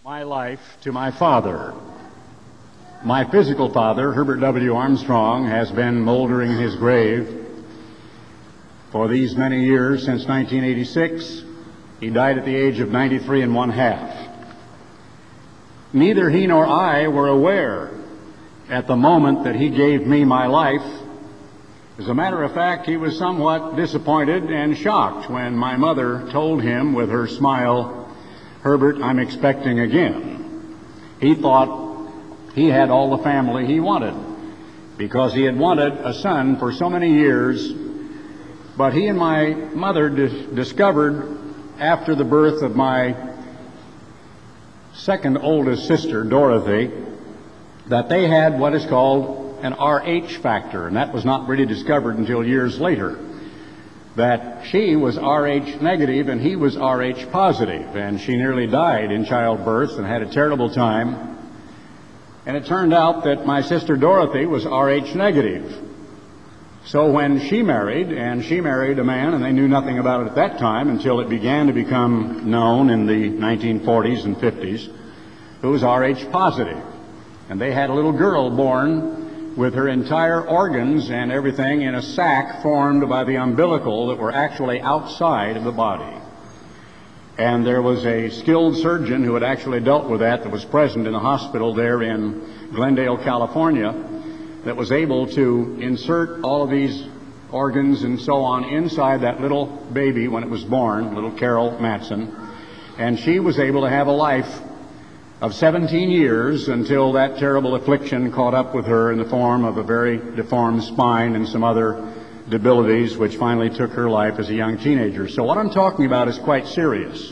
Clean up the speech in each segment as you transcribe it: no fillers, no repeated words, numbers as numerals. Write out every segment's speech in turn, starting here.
My life to my father. My physical father, Herbert W. Armstrong, has been moldering in his grave for these many years since 1986. He died at the age of 93 and 1/2. Neither he nor I were aware at the moment that he gave me my life. As a matter of fact, he was somewhat disappointed and shocked when my mother told him with her smile, "Herbert, I'm expecting again." He thought he had all the family he wanted because he had wanted a son for so many years. But he and my mother discovered after the birth of my second oldest sister, Dorothy, that they had what is called an RH factor, and that was not really discovered until years later, that she was RH negative and he was RH positive, and she nearly died in childbirth and had a terrible time. And it turned out that my sister Dorothy was RH negative. So when she married a man, and they knew nothing about it at that time until it began to become known in the 1940s and 50s, who was RH positive. And they had a little girl born with her entire organs and everything in a sac formed by the umbilical that were actually outside of the body. And there was a skilled surgeon who had actually dealt with that was present in the hospital there in Glendale, California, that was able to insert all of these organs and so on inside that little baby when it was born, little Carol Matson. And she was able to have a life of 17 years until that terrible affliction caught up with her in the form of a very deformed spine and some other debilities, which finally took her life as a young teenager. So what I'm talking about is quite serious.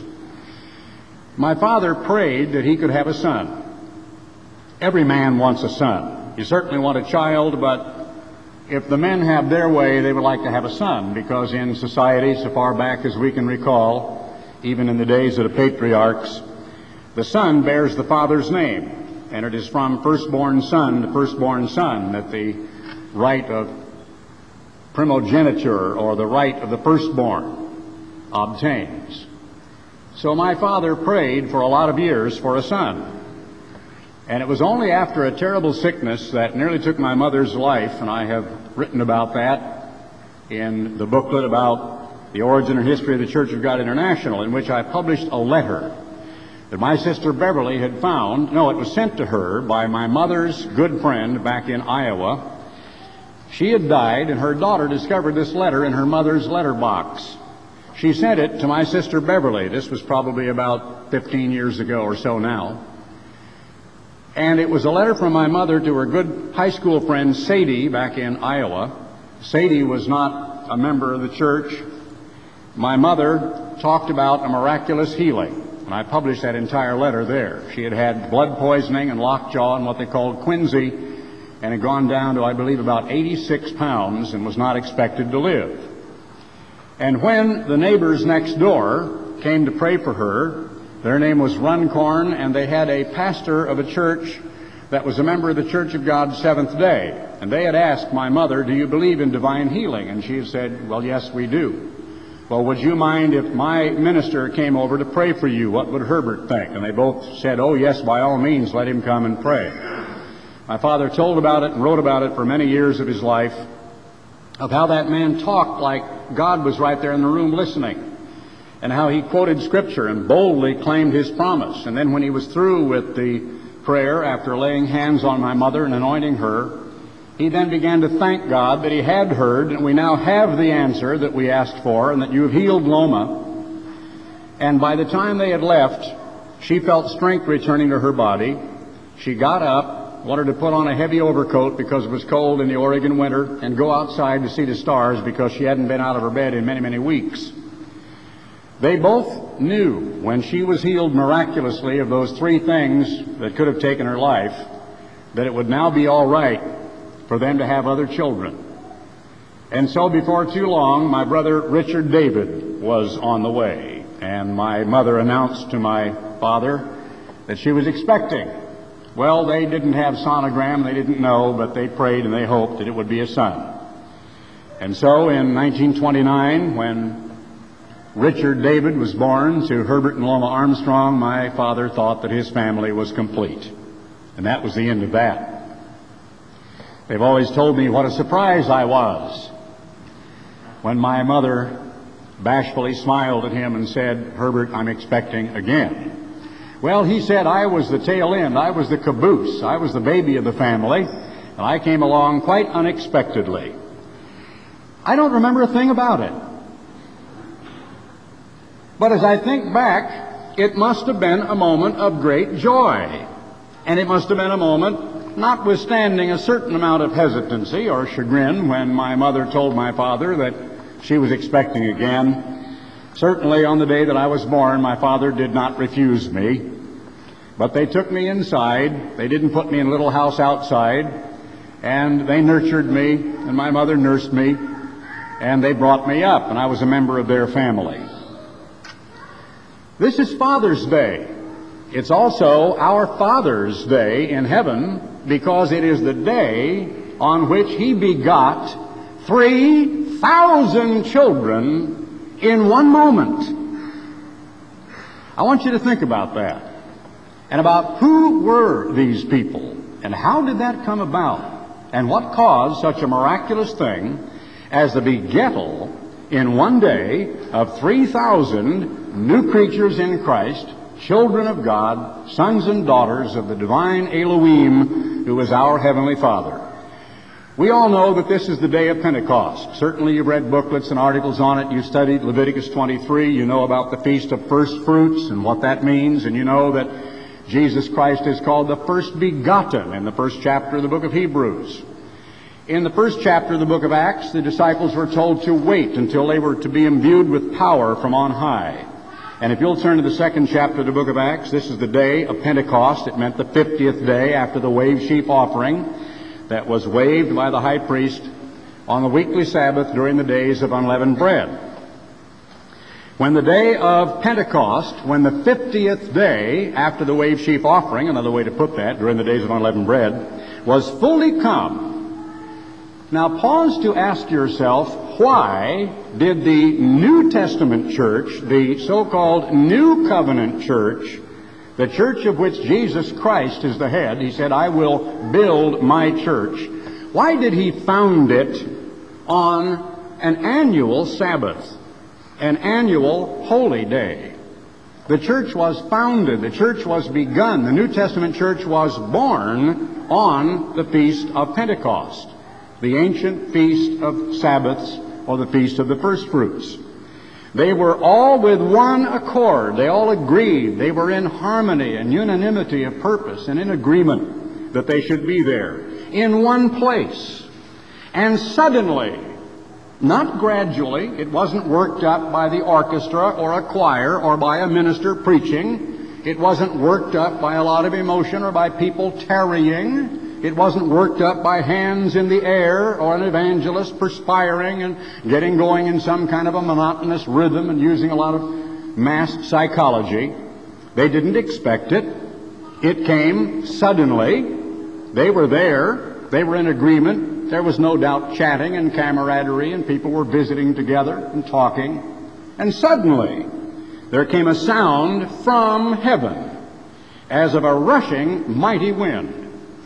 My father prayed that he could have a son. Every man wants a son. You certainly want a child, but if the men have their way, they would like to have a son, because in society, so far back as we can recall, even in the days of the patriarchs, the son bears the father's name, and it is from firstborn son to firstborn son that the right of primogeniture, or the right of the firstborn, obtains. So my father prayed for a lot of years for a son. And it was only after a terrible sickness that nearly took my mother's life, and I have written about that in the booklet about the origin and history of the Church of God International, in which I published a letter that my sister Beverly had found. No, it was sent to her by my mother's good friend back in Iowa. She had died, and her daughter discovered this letter in her mother's letterbox. She sent it to my sister Beverly. This was probably about 15 years ago or so now. And it was a letter from my mother to her good high school friend Sadie back in Iowa. Sadie was not a member of the church. My mother talked about a miraculous healing, and I published that entire letter there. She had had blood poisoning and lockjaw and what they called quinsy, and had gone down to, I believe, about 86 pounds and was not expected to live. And when the neighbors next door came to pray for her, their name was Runcorn, and they had a pastor of a church that was a member of the Church of God Seventh Day. And they had asked my mother, "Do you believe in divine healing?" And she had said, "Well, yes, we do." "Well, would you mind if my minister came over to pray for you? What would Herbert think?" And they both said, "Oh, yes, by all means, let him come and pray." My father told about it and wrote about it for many years of his life, of how that man talked like God was right there in the room listening, and how he quoted Scripture and boldly claimed his promise. And then when he was through with the prayer, after laying hands on my mother and anointing her, he then began to thank God that he had heard, and we now have the answer that we asked for, and that you have healed Loma. And by the time they had left, she felt strength returning to her body. She got up, wanted to put on a heavy overcoat because it was cold in the Oregon winter, and go outside to see the stars because she hadn't been out of her bed in many, many weeks. They both knew when she was healed miraculously of those three things that could have taken her life, that it would now be all right for them to have other children. And so before too long, my brother Richard David was on the way, and my mother announced to my father that she was expecting. Well, they didn't have sonogram, they didn't know, but they prayed and they hoped that it would be a son. And so in 1929, when Richard David was born to Herbert and Loma Armstrong, my father thought that his family was complete. And that was the end of that. They've always told me what a surprise I was when my mother bashfully smiled at him and said, "Herbert, I'm expecting again." Well, he said I was the tail end. I was the caboose. I was the baby of the family, and I came along quite unexpectedly. I don't remember a thing about it. But as I think back, it must have been a moment of great joy. And it must have been a moment, notwithstanding a certain amount of hesitancy or chagrin when my mother told my father that she was expecting again. Certainly on the day that I was born, my father did not refuse me. But they took me inside. They didn't put me in a little house outside. And they nurtured me, and my mother nursed me, and they brought me up, and I was a member of their family. This is Father's Day. It's also our Father's Day in heaven because it is the day on which He begot 3,000 children in one moment. I want you to think about that and about who were these people and how did that come about and what caused such a miraculous thing as the begettal in one day of 3,000 new creatures in Christ, children of God, sons and daughters of the divine Elohim, who is our Heavenly Father. We all know that this is the day of Pentecost. Certainly you've read booklets and articles on it. You studied Leviticus 23. You know about the Feast of First Fruits and what that means. And you know that Jesus Christ is called the first begotten in the first chapter of the book of Hebrews. In the first chapter of the book of Acts, the disciples were told to wait until they were to be imbued with power from on high. And if you'll turn to the second chapter of the book of Acts, this is the day of Pentecost. It meant the 50th day after the wave sheaf offering that was waved by the high priest on the weekly Sabbath during the days of unleavened bread. When the day of Pentecost, when the 50th day after the wave sheaf offering, another way to put that, during the days of unleavened bread, was fully come. Now pause to ask yourself, why did the New Testament church, the so-called New Covenant church, the church of which Jesus Christ is the head, He said, "I will build my church." Why did He found it on an annual Sabbath, an annual holy day? The church was founded, the church was begun, the New Testament church was born on the Feast of Pentecost, the ancient Feast of Sabbaths, or the Feast of the First Fruits. They were all with one accord. They all agreed. They were in harmony and unanimity of purpose and in agreement that they should be there in one place. And suddenly, not gradually, it wasn't worked up by the orchestra or a choir or by a minister preaching. It wasn't worked up by a lot of emotion or by people tarrying. It wasn't worked up by hands in the air or an evangelist perspiring and getting going in some kind of a monotonous rhythm and using a lot of mass psychology. They didn't expect it. It came suddenly. They were there. They were in agreement. There was no doubt chatting and camaraderie, and people were visiting together and talking. And suddenly there came a sound from heaven as of a rushing mighty wind.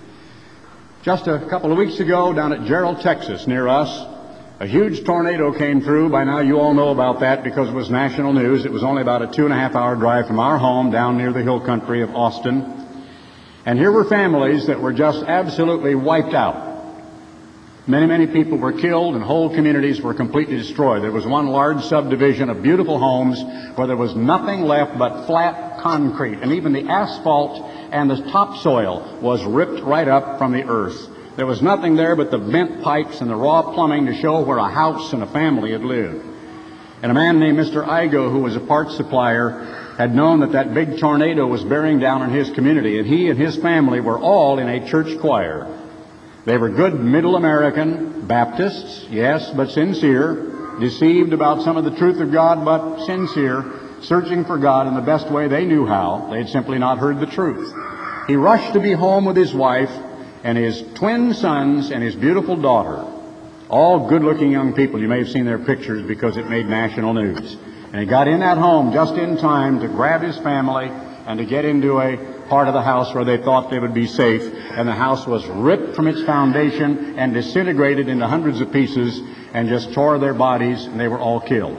Just a couple of weeks ago, down at Gerald, Texas, near us, a huge tornado came through. By now you all know about that because it was national news. It was only about a 2.5-hour drive from our home down near the hill country of Austin. And here were families that were just absolutely wiped out. Many, many people were killed and whole communities were completely destroyed. There was one large subdivision of beautiful homes where there was nothing left but flat concrete, and even the asphalt and the topsoil was ripped right up from the earth. There was nothing there but the bent pipes and the raw plumbing to show where a house and a family had lived. And a man named Mr. Igo, who was a parts supplier, had known that that big tornado was bearing down on his community, and he and his family were all in a church choir. They were good middle American Baptists, yes, but sincere, deceived about some of the truth of God, but sincere, searching for God in the best way they knew how. They had simply not heard the truth. He rushed to be home with his wife and his twin sons and his beautiful daughter, all good-looking young people. You may have seen their pictures because it made national news. And he got in that home just in time to grab his family and to get into a part of the house where they thought they would be safe. And the house was ripped from its foundation and disintegrated into hundreds of pieces and just tore their bodies, and they were all killed.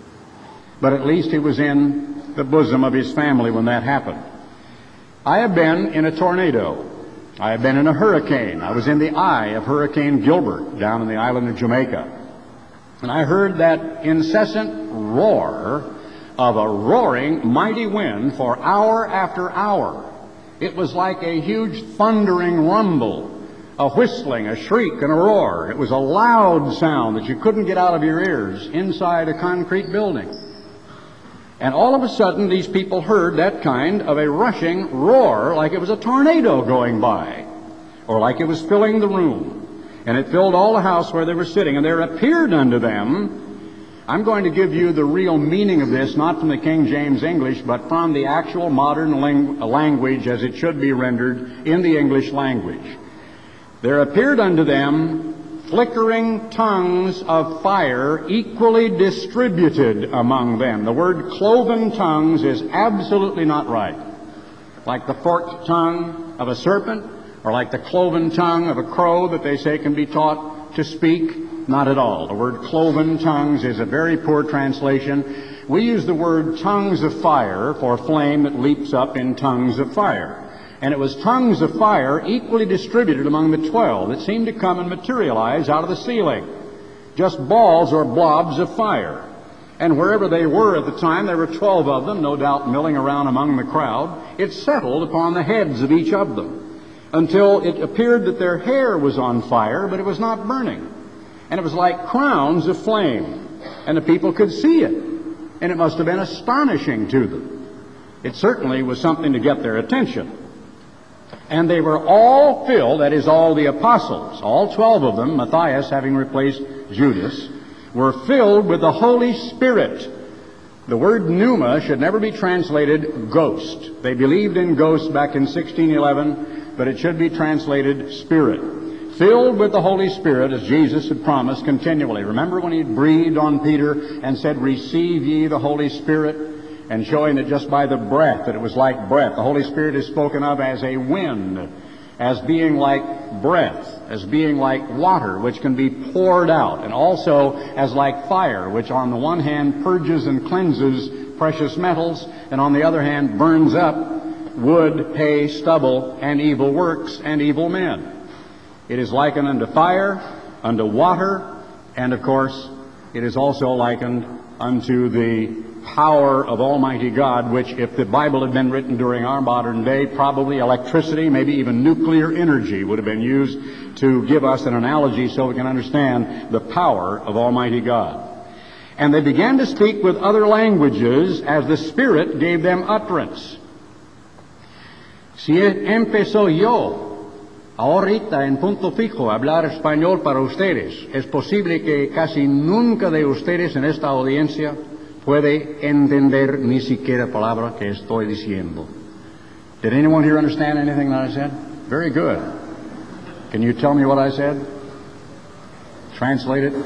But at least he was in the bosom of his family when that happened. I have been in a tornado. I have been in a hurricane. I was in the eye of Hurricane Gilbert down in the island of Jamaica. And I heard that incessant roar of a roaring, mighty wind for hour after hour. It was like a huge thundering rumble, a whistling, a shriek, and a roar. It was a loud sound that you couldn't get out of your ears inside a concrete building. And all of a sudden, these people heard that kind of a rushing roar, like it was a tornado going by, or like it was filling the room. And it filled all the house where they were sitting. And there appeared unto them, I'm going to give you the real meaning of this, not from the King James English, but from the actual modern language as it should be rendered in the English language. There appeared unto them flickering tongues of fire equally distributed among them. The word cloven tongues is absolutely not right. Like the forked tongue of a serpent, or like the cloven tongue of a crow that they say can be taught to speak. Not at all. The word cloven tongues is a very poor translation. We use the word tongues of fire for flame that leaps up in tongues of fire. And it was tongues of fire equally distributed among the 12 that seemed to come and materialize out of the ceiling. Just balls or blobs of fire. And wherever they were at the time, there were 12 of them, no doubt milling around among the crowd. It settled upon the heads of each of them, until it appeared that their hair was on fire, but it was not burning. And it was like crowns of flame. And the people could see it. And it must have been astonishing to them. It certainly was something to get their attention. And they were all filled, that is, all the apostles, all 12 of them, Matthias having replaced Judas, were filled with the Holy Spirit. The word pneuma should never be translated ghost. They believed in ghosts back in 1611, but it should be translated spirit. Filled with the Holy Spirit, as Jesus had promised continually. Remember when he breathed on Peter and said, "Receive ye the Holy Spirit," and showing that just by the breath, that it was like breath. The Holy Spirit is spoken of as a wind, as being like breath, as being like water, which can be poured out, and also as like fire, which on the one hand purges and cleanses precious metals, and on the other hand burns up wood, hay, stubble, and evil works and evil men. It is likened unto fire, unto water, and of course, it is also likened unto the power of Almighty God, which, if the Bible had been written during our modern day, probably electricity, maybe even nuclear energy would have been used to give us an analogy so we can understand the power of Almighty God. And they began to speak with other languages as the Spirit gave them utterance. Si empezó yo ahorita en punto fijo hablar español para ustedes, es posible que casi nunca de ustedes en esta audiencia puede entender ni siquiera palabra que estoy diciendo. Did anyone here understand anything that I said? Very good. Can you tell me what I said? Translate it.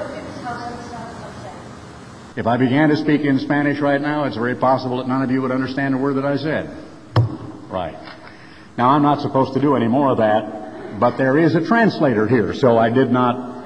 If I began to speak in Spanish right now, it's very possible that none of you would understand a word that I said. Right. Now, I'm not supposed to do any more of that, but there is a translator here, so I did not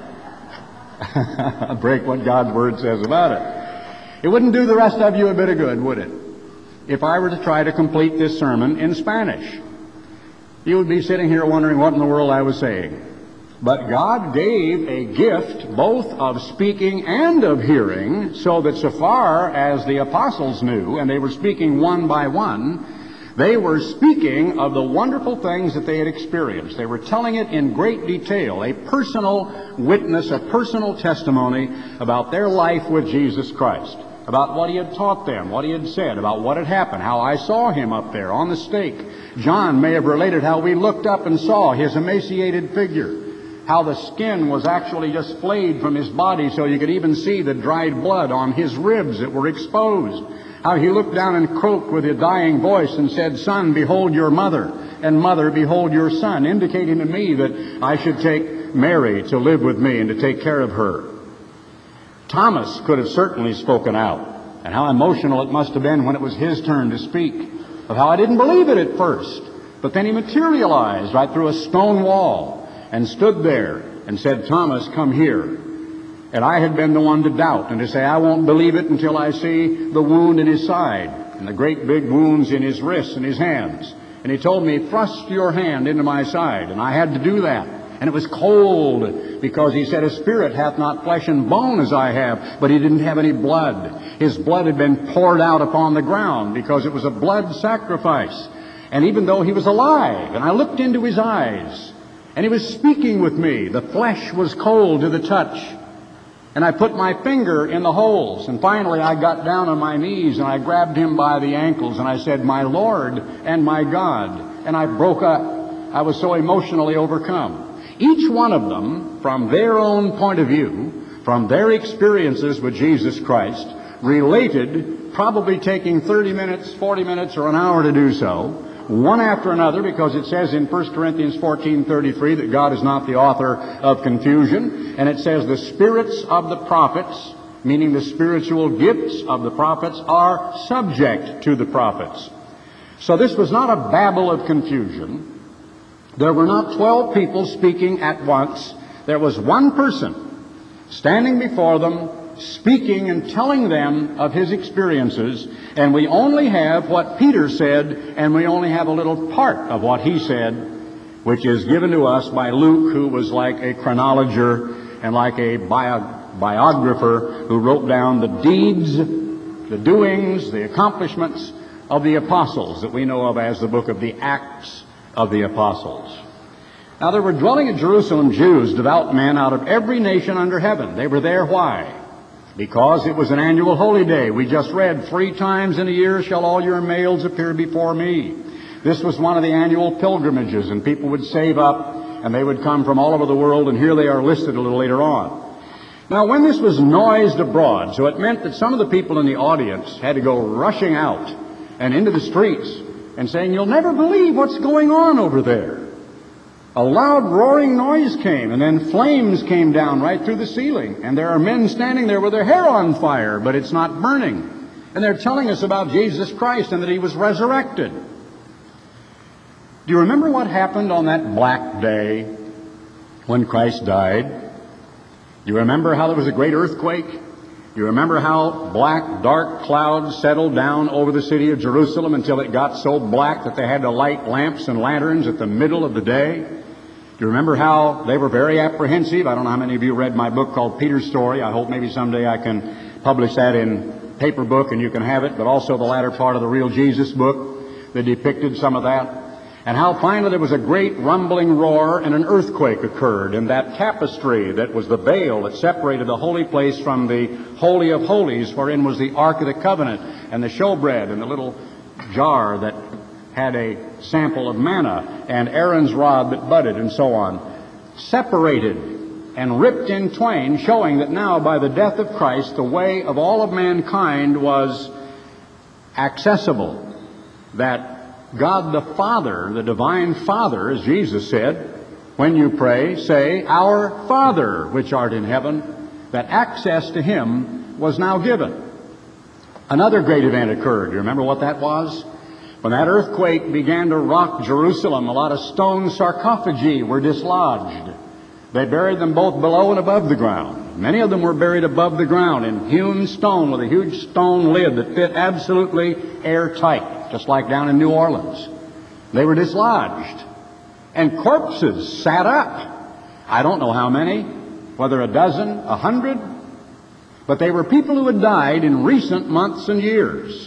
break what God's Word says about it. It wouldn't do the rest of you a bit of good, would it? If I were to try to complete this sermon in Spanish, you would be sitting here wondering what in the world I was saying. But God gave a gift both of speaking and of hearing, so that so far as the apostles knew, and they were speaking one by one, they were speaking of the wonderful things that they had experienced. They were telling it in great detail, a personal witness, a personal testimony about their life with Jesus Christ, about what He had taught them, what He had said, about what had happened, how I saw Him up there on the stake. John may have related how we looked up and saw His emaciated figure, how the skin was actually just flayed from His body so you could even see the dried blood on His ribs that were exposed. How He looked down and croaked with a dying voice and said, "Son, behold your mother, and mother, behold your son," indicating to me that I should take Mary to live with me and to take care of her. Thomas could have certainly spoken out. and how emotional it must have been when it was his turn to speak, of how I didn't believe it at first. But then he materialized right through a stone wall and stood there and said, "Thomas, come here." And I had been the one to doubt and to say, "I won't believe it until I see the wound in his side and the great big wounds in his wrists and his hands." And he told me, "Thrust your hand into my side." And I had to do that. And it was cold, because he said, "A spirit hath not flesh and bone as I have," but he didn't have any blood. His blood had been poured out upon the ground because it was a blood sacrifice. And even though he was alive, and I looked into his eyes, and he was speaking with me, the flesh was cold to the touch. And I put my finger in the holes, and finally I got down on my knees and I grabbed him by the ankles and I said, "My Lord and my God." And I broke up. I was so emotionally overcome. Each one of them, from their own point of view, from their experiences with Jesus Christ, related, probably taking 30 minutes, 40 minutes, or an hour to do so, one after another, because it says in 1 Corinthians 14:33 that God is not the author of confusion, and it says the spirits of the prophets, meaning the spiritual gifts of the prophets, are subject to the prophets. So this was not a babble of confusion. There were not 12 people speaking at once. There was one person standing before them, speaking and telling them of his experiences, and we only have what Peter said, and we only have a little part of what he said, which is given to us by Luke, who was like a chronologer and like a biographer who wrote down the deeds, the doings, the accomplishments of the apostles that we know of as the book of the Acts of the Apostles. Now there were dwelling in Jerusalem Jews, devout men out of every nation under heaven. They were there. Why? Because it was an annual holy day. We just read, 3 times in a year shall all your males appear before me. This was one of the annual pilgrimages, and people would save up, and they would come from all over the world, and here they are listed a little later on. Now, when this was noised abroad, so it meant that some of the people in the audience had to go rushing out and into the streets and saying, "You'll never believe what's going on over there." A loud roaring noise came, and then flames came down right through the ceiling. And there are men standing there with their hair on fire, but it's not burning. And they're telling us about Jesus Christ and that he was resurrected. Do you remember what happened on that black day when Christ died? Do you remember how there was a great earthquake? Do you remember how black, dark clouds settled down over the city of Jerusalem until it got so black that they had to light lamps and lanterns at the middle of the day? Do you remember how they were very apprehensive? I don't know how many of you read my book called Peter's Story. I hope maybe someday I can publish that in paper book and you can have it, but also the latter part of the Real Jesus book that depicted some of that. And how finally there was a great rumbling roar and an earthquake occurred, and that tapestry that was the veil that separated the holy place from the Holy of Holies, wherein was the Ark of the Covenant and the showbread and the little jar that had a sample of manna and Aaron's rod that budded and so on, separated and ripped in twain, showing that now by the death of Christ the way of all of mankind was accessible, that God the Father, the divine Father, as Jesus said, when you pray, say, "Our Father which art in heaven," that access to him was now given. Another great event occurred. You remember what that was? When that earthquake began to rock Jerusalem, a lot of stone sarcophagi were dislodged. They buried them both below and above the ground. Many of them were buried above the ground in hewn stone with a huge stone lid that fit absolutely airtight, just like down in New Orleans. They were dislodged. And corpses sat up. I don't know how many, whether a dozen, 100, but they were people who had died in recent months and years.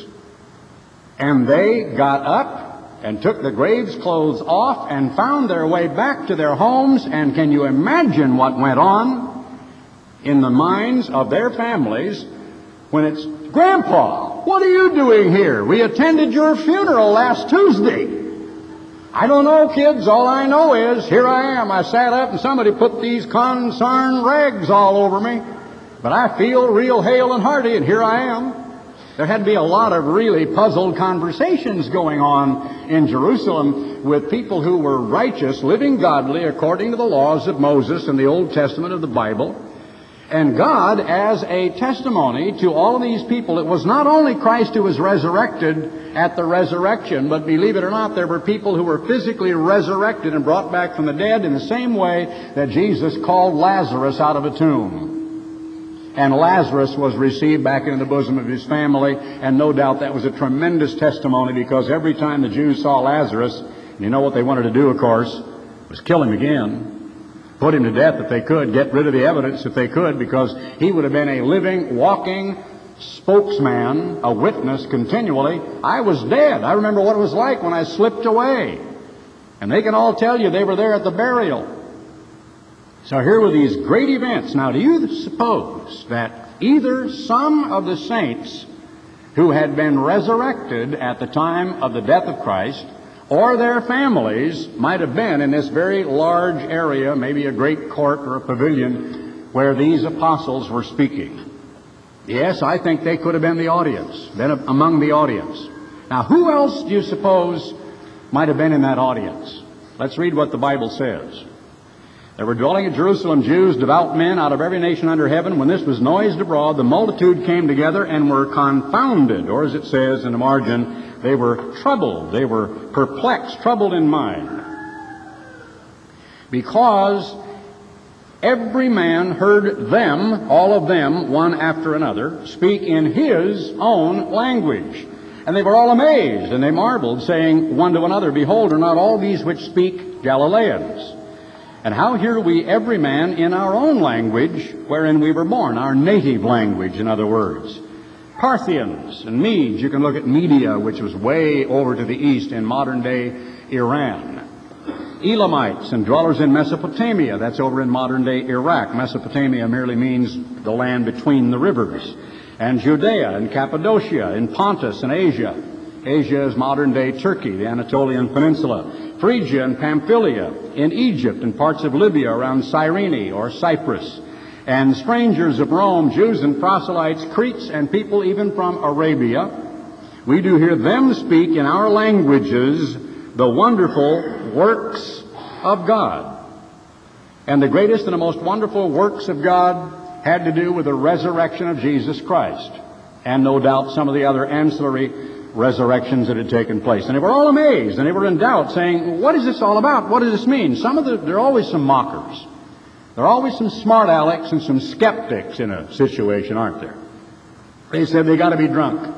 And they got up and took the grave's clothes off and found their way back to their homes. And can you imagine what went on in the minds of their families when it's, "Grandpa, what are you doing here? We attended your funeral last Tuesday." "I don't know, kids. All I know is here I am. I sat up and somebody put these consarn rags all over me. But I feel real hale and hearty, and here I am." There had to be a lot of really puzzled conversations going on in Jerusalem with people who were righteous, living godly according to the laws of Moses and the Old Testament of the Bible. And God, as a testimony to all of these people, it was not only Christ who was resurrected at the resurrection, but believe it or not, there were people who were physically resurrected and brought back from the dead in the same way that Jesus called Lazarus out of a tomb. And Lazarus was received back into the bosom of his family, and no doubt that was a tremendous testimony, because every time the Jews saw Lazarus, you know what they wanted to do, of course, was kill him again. Put him to death if they could, get rid of the evidence if they could, because he would have been a living, walking spokesman, a witness continually. I was dead. I remember what it was like when I slipped away. And they can all tell you they were there at the burial. So here were these great events. Now, do you suppose that either some of the saints who had been resurrected at the time of the death of Christ, or their families, might have been in this very large area, maybe a great court or a pavilion, where these apostles were speaking? Yes, I think they could have been the audience, been among the audience. Now, who else do you suppose might have been in that audience? Let's read what the Bible says. There were dwelling at Jerusalem Jews, devout men out of every nation under heaven. When this was noised abroad, the multitude came together and were confounded, or as it says in the margin, they were troubled, they were perplexed, troubled in mind, because every man heard them, all of them, one after another, speak in his own language. And they were all amazed, and they marveled, saying one to another, Behold, are not all these which speak Galileans? And how hear we every man in our own language wherein we were born, our native language, in other words. Parthians and Medes, you can look at Media, which was way over to the east in modern-day Iran. Elamites and dwellers in Mesopotamia, that's over in modern-day Iraq. Mesopotamia merely means the land between the rivers. And Judea and Cappadocia, in Pontus and Asia. Asia is modern-day Turkey, the Anatolian Peninsula. Phrygia and Pamphylia, in Egypt and parts of Libya around Cyrene or Cyprus. And strangers of Rome, Jews and proselytes, Cretes and people even from Arabia. We do hear them speak in our languages the wonderful works of God. And the greatest and the most wonderful works of God had to do with the resurrection of Jesus Christ, and no doubt some of the other ancillary resurrections that had taken place. And they were all amazed, and they were in doubt, saying, what is this all about? What does this mean? There are always some mockers. There are always some smart alecks and some skeptics in a situation, aren't there? They said they got to be drunk.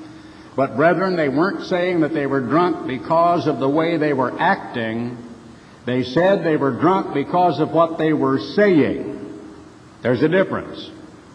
But brethren, they weren't saying that they were drunk because of the way they were acting. They said they were drunk because of what they were saying. There's a difference.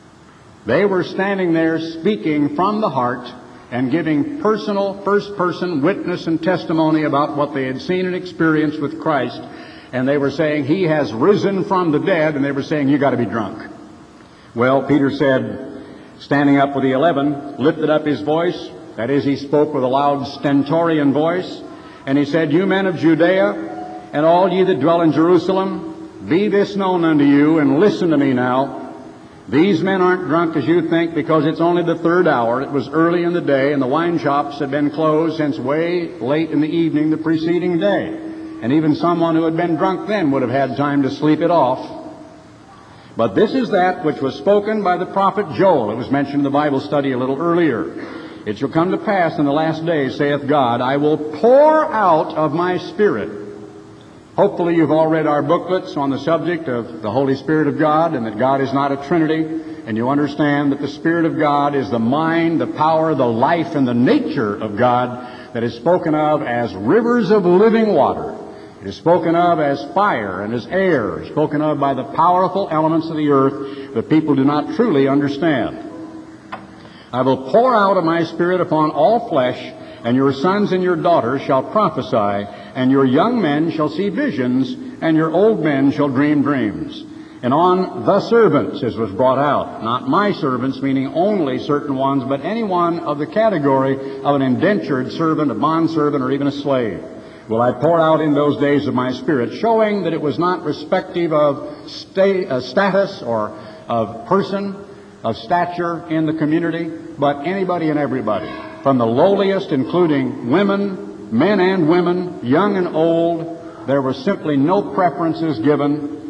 They were standing there speaking from the heart and giving personal, first-person witness and testimony about what they had seen and experienced with Christ. And they were saying, He has risen from the dead, and they were saying, you got to be drunk. Well, Peter said, standing up with the 11, lifted up his voice. That is, he spoke with a loud stentorian voice. And he said, You men of Judea, and all ye that dwell in Jerusalem, be this known unto you, and listen to me now. These men aren't drunk as you think, because it's only the third hour. It was early in the day, and the wine shops had been closed since way late in the evening the preceding day. And even someone who had been drunk then would have had time to sleep it off. But this is that which was spoken by the prophet Joel. It was mentioned in the Bible study a little earlier. It shall come to pass in the last days, saith God, I will pour out of my Spirit. Hopefully you've all read our booklets on the subject of the Holy Spirit of God, and that God is not a Trinity. And you understand that the Spirit of God is the mind, the power, the life, and the nature of God that is spoken of as rivers of living water. It is spoken of as fire and as air, spoken of by the powerful elements of the earth that people do not truly understand. I will pour out of my Spirit upon all flesh, and your sons and your daughters shall prophesy, and your young men shall see visions, and your old men shall dream dreams. And on the servants, as was brought out, not my servants, meaning only certain ones, but any one of the category of an indentured servant, a bondservant, or even a slave, will I pour out in those days of my Spirit, showing that it was not respective of status or of person, of stature in the community, but anybody and everybody, from the lowliest, including women, men and women, young and old. There were simply no preferences given.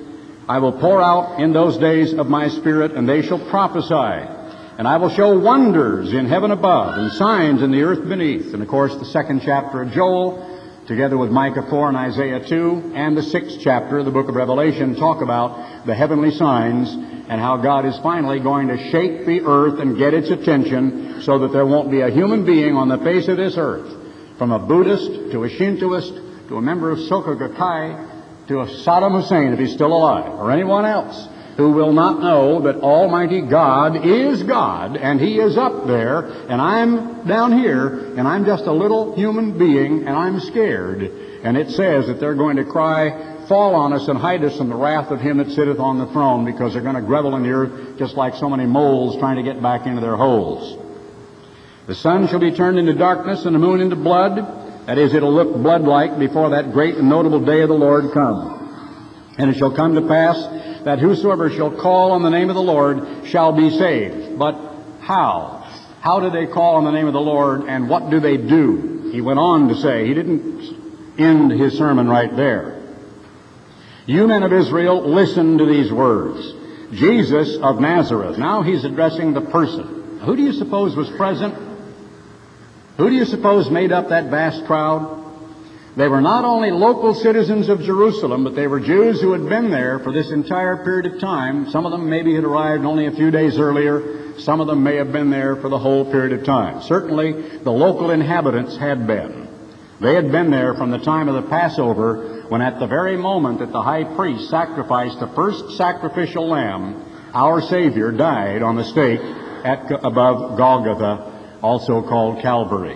I will pour out in those days of my Spirit, and they shall prophesy. And I will show wonders in heaven above and signs in the earth beneath. And of course, the 2nd chapter of Joel, together with Micah 4 and Isaiah 2, and the 6th chapter of the book of Revelation talk about the heavenly signs and how God is finally going to shake the earth and get its attention so that there won't be a human being on the face of this earth, from a Buddhist to a Shintoist to a member of Soka Gakkai to a Saddam Hussein, if he's still alive, or anyone else, who will not know that Almighty God is God, and He is up there, and I'm down here, and I'm just a little human being, and I'm scared. And it says that they're going to cry, fall on us and hide us from the wrath of Him that sitteth on the throne, because they're going to grovel in the earth just like so many moles trying to get back into their holes. The sun shall be turned into darkness and the moon into blood. That is, it'll look blood-like before that great and notable day of the Lord come. And it shall come to pass that whosoever shall call on the name of the Lord shall be saved. But how? How do they call on the name of the Lord, and what do they do? He went on to say, he didn't end his sermon right there. You men of Israel, listen to these words. Jesus of Nazareth. Now he's addressing the person. Who do you suppose was present? Who do you suppose made up that vast crowd? They were not only local citizens of Jerusalem, but they were Jews who had been there for this entire period of time. Some of them maybe had arrived only a few days earlier. Some of them may have been there for the whole period of time. Certainly, the local inhabitants had been. They had been there from the time of the Passover, when at the very moment that the high priest sacrificed the first sacrificial lamb, our Savior died on the stake above Golgotha, also called Calvary.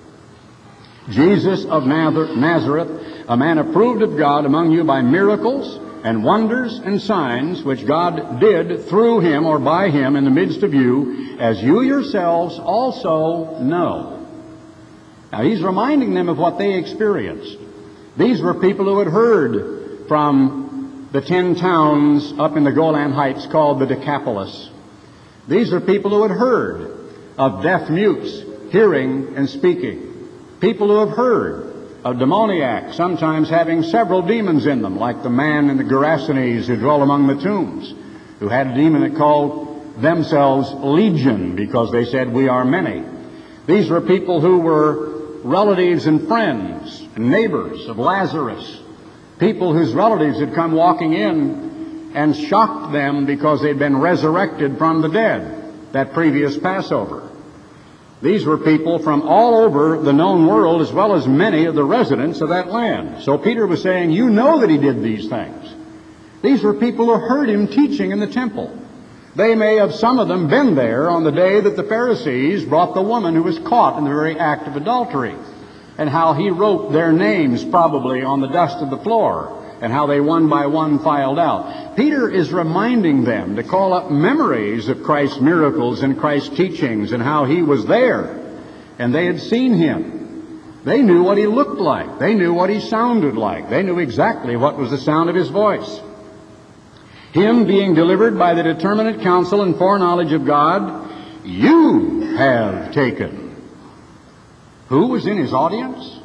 Jesus of Nazareth, a man approved of God among you by miracles and wonders and signs which God did through Him or by Him in the midst of you, as you yourselves also know. Now he's reminding them of what they experienced. These were people who had heard from the 10 towns up in the Golan Heights called the Decapolis. These are people who had heard of deaf mutes hearing and speaking. People who have heard of demoniacs, sometimes having several demons in them, like the man in the Gerasenes who dwell among the tombs, who had a demon that called themselves Legion, because they said, we are many. These were people who were relatives and friends and neighbors of Lazarus, people whose relatives had come walking in and shocked them because they'd been resurrected from the dead that previous Passover. These were people from all over the known world, as well as many of the residents of that land. So Peter was saying, you know that he did these things. These were people who heard him teaching in the temple. They may have, some of them, been there on the day that the Pharisees brought the woman who was caught in the very act of adultery, and how he wrote their names probably on the dust of the floor, and how they one by one filed out. Peter is reminding them to call up memories of Christ's miracles and Christ's teachings and how he was there, and they had seen him. They knew what he looked like. They knew what he sounded like. They knew exactly what was the sound of his voice. Him being delivered by the determinate counsel and foreknowledge of God, you have taken. Who was in his audience?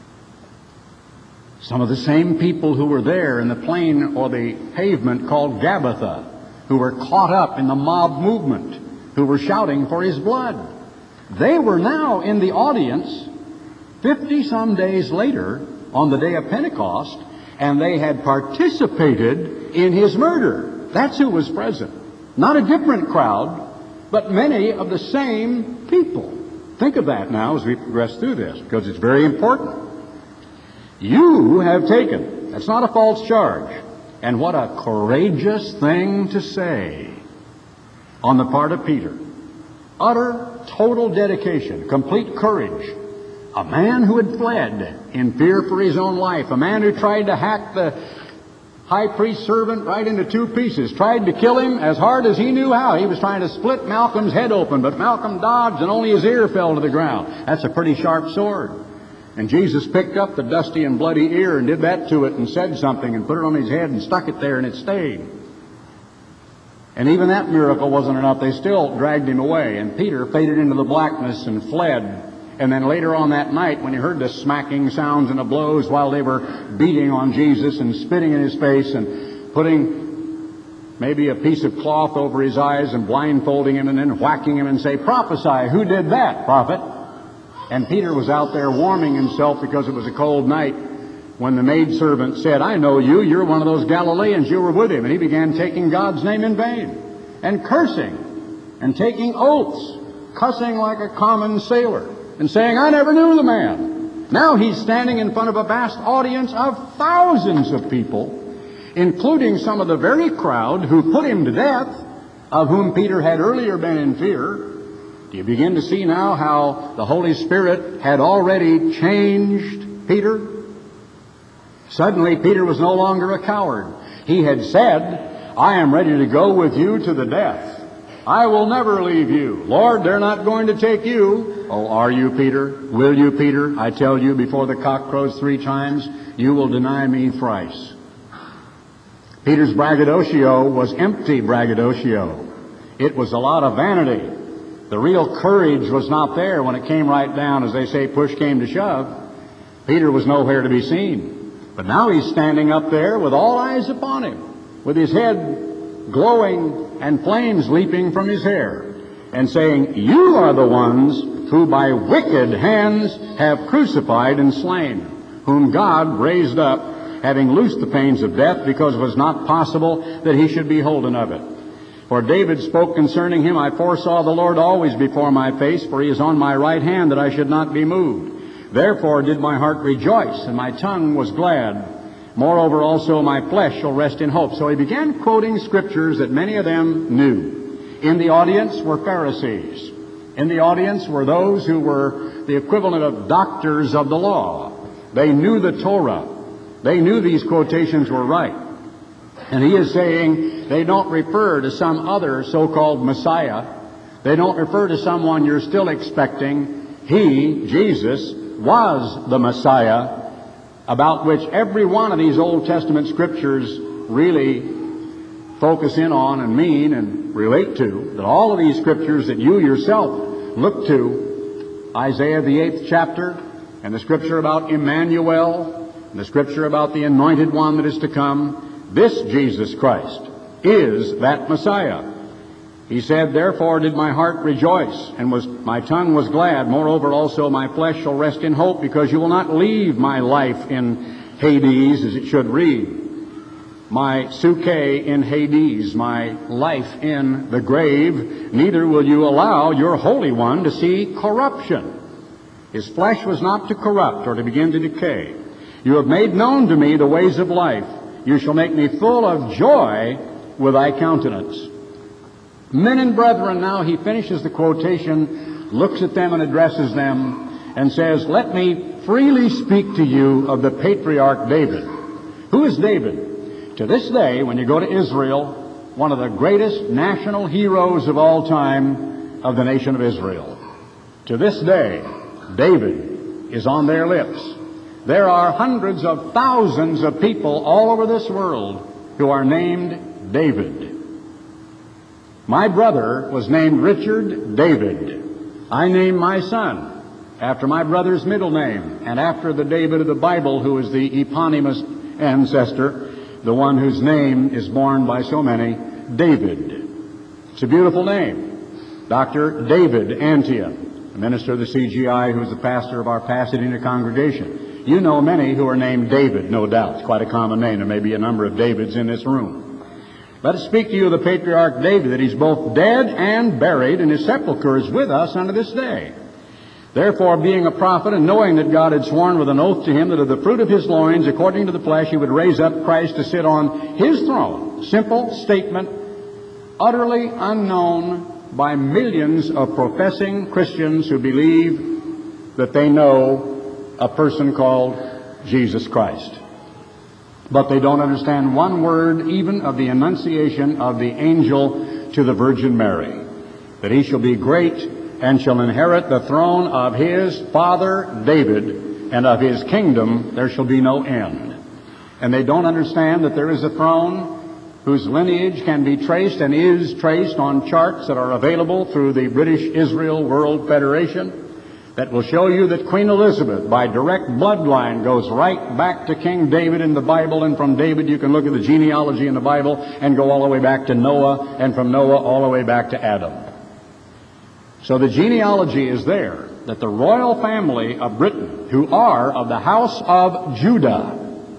Some of the same people who were there in the plain or the pavement called Gabbatha, who were caught up in the mob movement, who were shouting for his blood. They were now in the audience 50-some days later on the day of Pentecost, and they had participated in his murder. That's who was present. Not a different crowd, but many of the same people. Think of that now as we progress through this, because it's very important. You have taken. That's not a false charge. And what a courageous thing to say on the part of Peter. Utter, total dedication, complete courage. A man who had fled in fear for his own life. A man who tried to hack the high priest's servant right into 2 pieces. Tried to kill him as hard as he knew how. He was trying to split Malcolm's head open, but Malcolm dodged and only his ear fell to the ground. That's a pretty sharp sword. And Jesus picked up the dusty and bloody ear and did that to it and said something and put it on his head and stuck it there and it stayed. And even that miracle wasn't enough. They still dragged him away. And Peter faded into the blackness and fled. And then later on that night, when he heard the smacking sounds and the blows while they were beating on Jesus and spitting in his face and putting maybe a piece of cloth over his eyes and blindfolding him and then whacking him and say, "Prophesy, who did that, prophet?" And Peter was out there warming himself because it was a cold night when the maidservant said, "I know you, you're one of those Galileans, you were with him." And he began taking God's name in vain and cursing and taking oaths, cussing like a common sailor and saying, "I never knew the man." Now he's standing in front of a vast audience of thousands of people, including some of the very crowd who put him to death, of whom Peter had earlier been in fear. Do you begin to see now how the Holy Spirit had already changed Peter? Suddenly, Peter was no longer a coward. He had said, "I am ready to go with you to the death. I will never leave you. Lord, they're not going to take you." "Oh, are you, Peter? Will you, Peter? I tell you, before the cock crows 3 times, you will deny me thrice." Peter's braggadocio was empty braggadocio. It was a lot of vanity. The real courage was not there when it came right down, as they say, push came to shove. Peter was nowhere to be seen. But now he's standing up there with all eyes upon him, with his head glowing and flames leaping from his hair, and saying, "You are the ones who by wicked hands have crucified and slain, whom God raised up, having loosed the pains of death, because it was not possible that he should be holden of it. For David spoke concerning him, I foresaw the Lord always before my face, for he is on my right hand, that I should not be moved. Therefore did my heart rejoice, and my tongue was glad. Moreover also my flesh shall rest in hope." So he began quoting scriptures that many of them knew. In the audience were Pharisees. In the audience were those who were the equivalent of doctors of the law. They knew the Torah. They knew these quotations were right. And he is saying they don't refer to some other so-called Messiah. They don't refer to someone you're still expecting. He, Jesus, was the Messiah, about which every one of these Old Testament scriptures really focus in on and mean and relate to. That all of these scriptures that you yourself look to, Isaiah the 8th chapter, and the scripture about Emmanuel, and the scripture about the anointed one that is to come, this Jesus Christ is that Messiah. He said, "Therefore did my heart rejoice, and my tongue was glad. Moreover also my flesh shall rest in hope, because you will not leave my life in Hades," as it should read. "My suke in Hades, my life in the grave. Neither will you allow your Holy One to see corruption." His flesh was not to corrupt or to begin to decay. "You have made known to me the ways of life. You shall make me full of joy with thy countenance." Men and brethren, now he finishes the quotation, looks at them and addresses them, and says, "Let me freely speak to you of the patriarch David." Who is David? To this day, when you go to Israel, one of the greatest national heroes of all time of the nation of Israel. To this day, David is on their lips. There are hundreds of thousands of people all over this world who are named David. My brother was named Richard David. I named my son after my brother's middle name and after the David of the Bible, who is the eponymous ancestor, the one whose name is borne by so many, David. It's a beautiful name. Dr. David Antian, a minister of the CGI, who is the pastor of our Pasadena congregation. You know many who are named David, no doubt. It's quite a common name. There may be a number of Davids in this room. Let us speak to you of the patriarch David, that he's both dead and buried, and his sepulchre is with us unto this day. Therefore, being a prophet, and knowing that God had sworn with an oath to him that of the fruit of his loins, according to the flesh, he would raise up Christ to sit on his throne. Simple statement, utterly unknown by millions of professing Christians who believe that they know a person called Jesus Christ. But they don't understand one word even of the annunciation of the angel to the Virgin Mary, that he shall be great and shall inherit the throne of his father David, and of his kingdom there shall be no end. And they don't understand that there is a throne whose lineage can be traced and is traced on charts that are available through the British Israel World Federation, that will show you that Queen Elizabeth, by direct bloodline, goes right back to King David in the Bible, and from David you can look at the genealogy in the Bible and go all the way back to Noah, and from Noah all the way back to Adam. So the genealogy is there, that the royal family of Britain, who are of the house of Judah.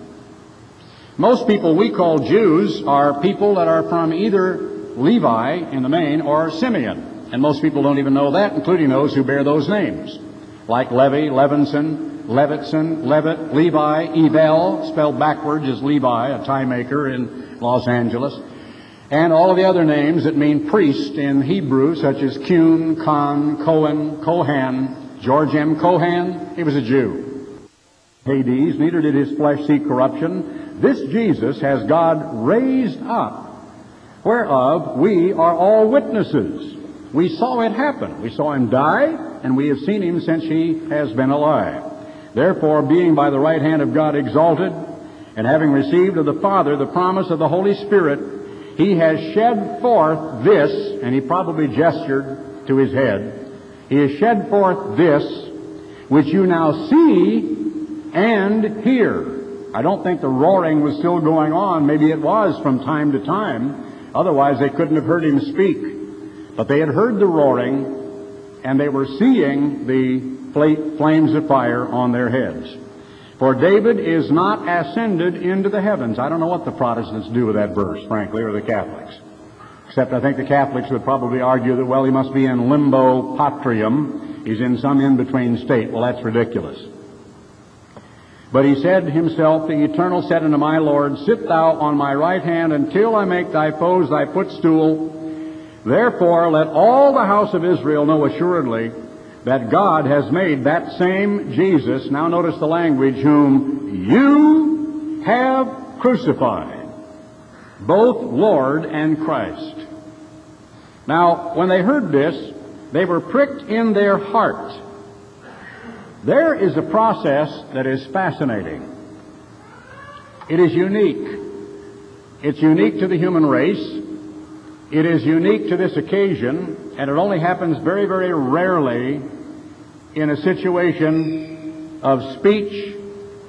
Most people we call Jews are people that are from either Levi in the main or Simeon. And most people don't even know that, including those who bear those names. Like Levi, Levinson, Levitson, Levitt, Levi, Evel, spelled backwards as Levi, a tie maker in Los Angeles. And all of the other names that mean priest in Hebrew, such as Kuhn, Khan, Cohen, Kohan. George M. Cohan, he was a Jew. Hades, neither did his flesh see corruption. This Jesus has God raised up, whereof we are all witnesses. We saw it happen. We saw him die, and we have seen him since he has been alive. Therefore, being by the right hand of God exalted, and having received of the Father the promise of the Holy Spirit, he has shed forth this, and he probably gestured to his head, he has shed forth this, which you now see and hear. I don't think the roaring was still going on. Maybe it was from time to time. Otherwise, they couldn't have heard him speak. But they had heard the roaring, and they were seeing the flames of fire on their heads. For David is not ascended into the heavens. I don't know what the Protestants do with that verse, frankly, or the Catholics. Except I think the Catholics would probably argue that, well, he must be in limbo patrium. He's in some in-between state. Well, that's ridiculous. But he said himself, the Eternal said unto my Lord, sit thou on my right hand until I make thy foes thy footstool. Therefore let all the house of Israel know assuredly that God has made that same Jesus, now notice the language, whom you have crucified, both Lord and Christ. Now, when they heard this, they were pricked in their heart. There is a process that is fascinating. It is unique. It's unique to the human race. It is unique to this occasion, and it only happens very, very rarely in a situation of speech,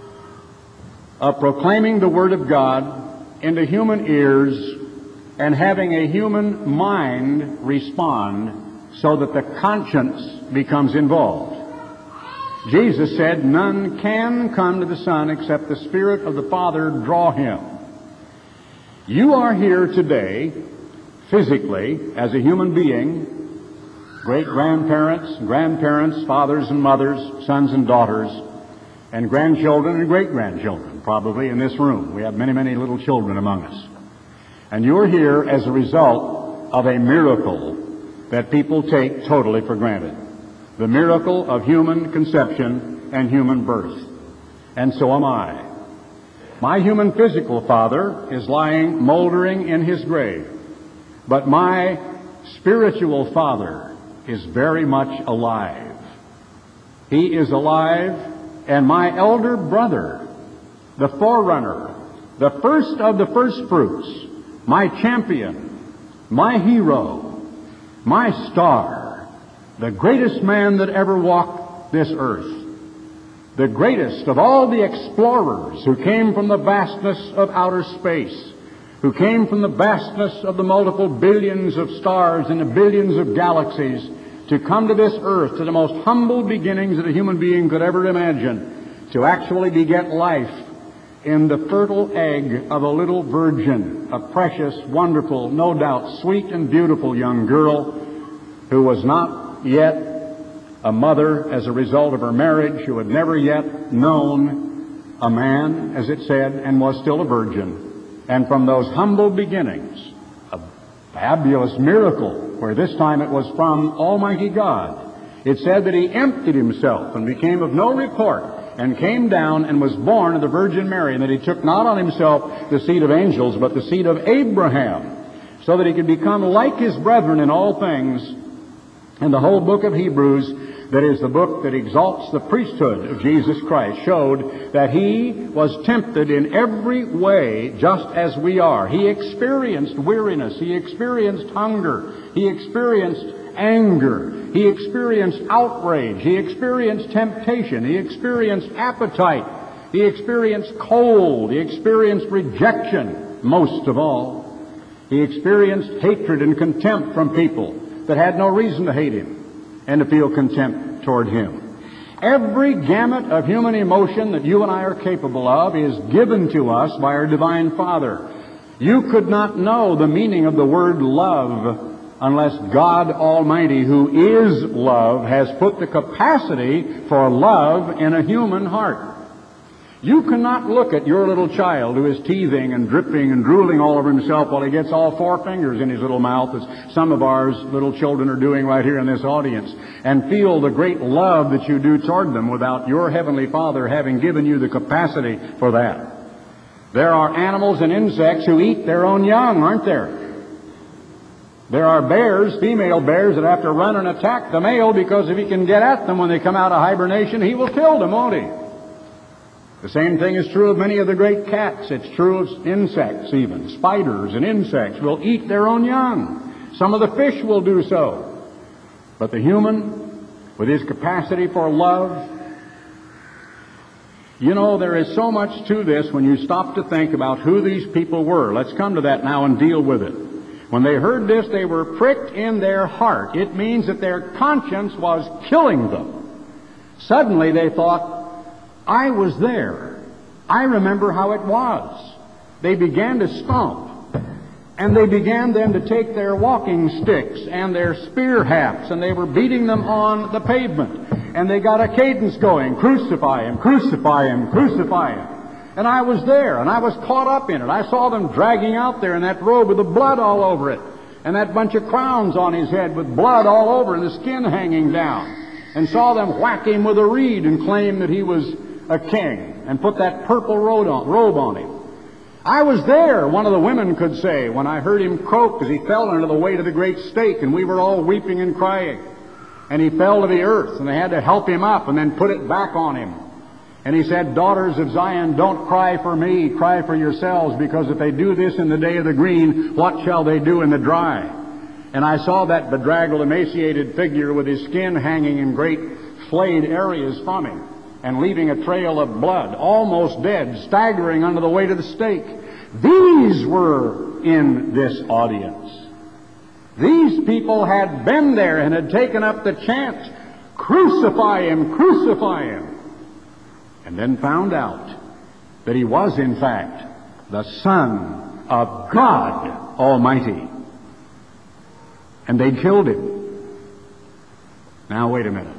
of proclaiming the Word of God into human ears and having a human mind respond so that the conscience becomes involved. Jesus said, none can come to the Son except the Spirit of the Father draw him. You are here today, physically, as a human being, great-grandparents, grandparents, fathers and mothers, sons and daughters, and grandchildren and great-grandchildren, probably in this room. We have many, many little children among us. And you're here as a result of a miracle that people take totally for granted. The miracle of human conception and human birth. And so am I. My human physical father is lying moldering in his grave. But my spiritual father is very much alive. He is alive, and my elder brother, the forerunner, the first of the first fruits, my champion, my hero, my star, the greatest man that ever walked this earth, the greatest of all the explorers who came from the vastness of outer space, who came from the vastness of the multiple billions of stars and the billions of galaxies to come to this earth, to the most humble beginnings that a human being could ever imagine, to actually beget life in the fertile egg of a little virgin, a precious, wonderful, no doubt sweet and beautiful young girl who was not yet a mother as a result of her marriage, who had never yet known a man, as it said, and was still a virgin. And from those humble beginnings, a fabulous miracle, where this time it was from Almighty God. It said that he emptied himself and became of no report and came down and was born of the Virgin Mary, and that he took not on himself the seed of angels, but the seed of Abraham, so that he could become like his brethren in all things. And the whole book of Hebrews, that is the book that exalts the priesthood of Jesus Christ, showed that he was tempted in every way just as we are. He experienced weariness. He experienced hunger. He experienced anger. He experienced outrage. He experienced temptation. He experienced appetite. He experienced cold. He experienced rejection, most of all. He experienced hatred and contempt from people that had no reason to hate him and to feel contempt toward him. Every gamut of human emotion that you and I are capable of is given to us by our Divine Father. You could not know the meaning of the word love unless God Almighty, who is love, has put the capacity for love in a human heart. You cannot look at your little child who is teething and dripping and drooling all over himself while he gets all four fingers in his little mouth, as some of our little children are doing right here in this audience, and feel the great love that you do toward them without your Heavenly Father having given you the capacity for that. There are animals and insects who eat their own young, aren't there? There are bears, female bears, that have to run and attack the male because if he can get at them when they come out of hibernation, he will kill them, won't he? The same thing is true of many of the great cats. It's true of insects even. Spiders and insects will eat their own young. Some of the fish will do so. But the human, with his capacity for love, you know, there is so much to this when you stop to think about who these people were. Let's come to that now and deal with it. When they heard this, they were pricked in their heart. It means that their conscience was killing them. Suddenly they thought, I was there. I remember how it was. They began to stomp. And they began then to take their walking sticks and their spear hafts, and they were beating them on the pavement. And they got a cadence going, crucify him, crucify him, crucify him. And I was there, and I was caught up in it. I saw them dragging out there in that robe with the blood all over it, and that bunch of crowns on his head with blood all over and the skin hanging down, and saw them whack him with a reed and claim that he was a king, and put that purple robe on him. I was there, one of the women could say, when I heard him croak as he fell under the weight of the great stake, and we were all weeping and crying. And he fell to the earth, and they had to help him up and then put it back on him. And he said, daughters of Zion, don't cry for me, cry for yourselves, because if they do this in the day of the green, what shall they do in the dry? And I saw that bedraggled, emaciated figure with his skin hanging in great flayed areas from him, and leaving a trail of blood, almost dead, staggering under the weight of the stake. These were in this audience. These people had been there and had taken up the chant, crucify him, crucify him. And then found out that he was, in fact, the Son of God Almighty. And they killed him. Now, wait a minute.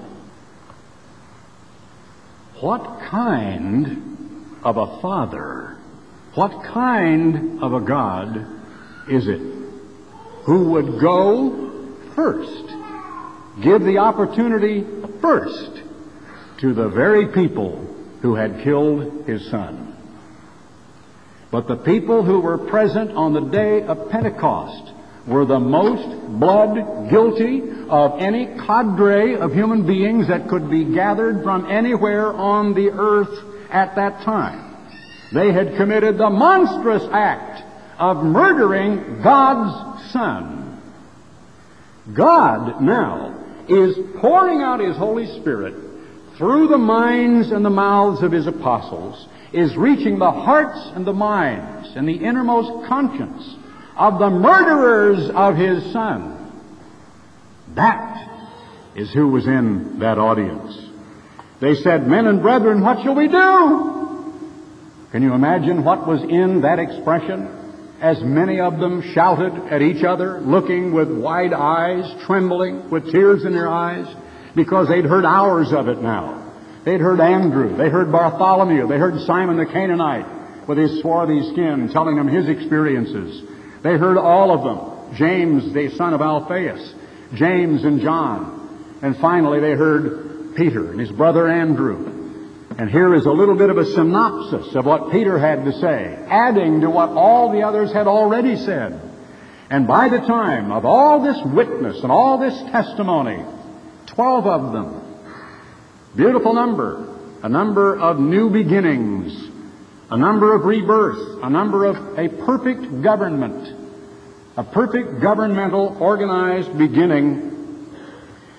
What kind of a Father, what kind of a God is it who would go first, give the opportunity first to the very people who had killed his Son? But the people who were present on the day of Pentecost were the most blood guilty of any cadre of human beings that could be gathered from anywhere on the earth at that time. They had committed the monstrous act of murdering God's Son. God now is pouring out His Holy Spirit through the minds and the mouths of His apostles, is reaching the hearts and the minds and the innermost conscience of the murderers of His Son. That is who was in that audience. They said, men and brethren, what shall we do? Can you imagine what was in that expression? As many of them shouted at each other, looking with wide eyes, trembling, with tears in their eyes, because they'd heard hours of it now. They'd heard Andrew, they heard Bartholomew, they heard Simon the Canaanite with his swarthy skin telling them his experiences. They heard all of them. James, the son of Alphaeus, James and John. And finally they heard Peter and his brother Andrew. And here is a little bit of a synopsis of what Peter had to say, adding to what all the others had already said. And by the time of all this witness and all this testimony, 12 of them, beautiful number, a number of new beginnings, a number of rebirth, a number of a perfect government, a perfect governmental organized beginning.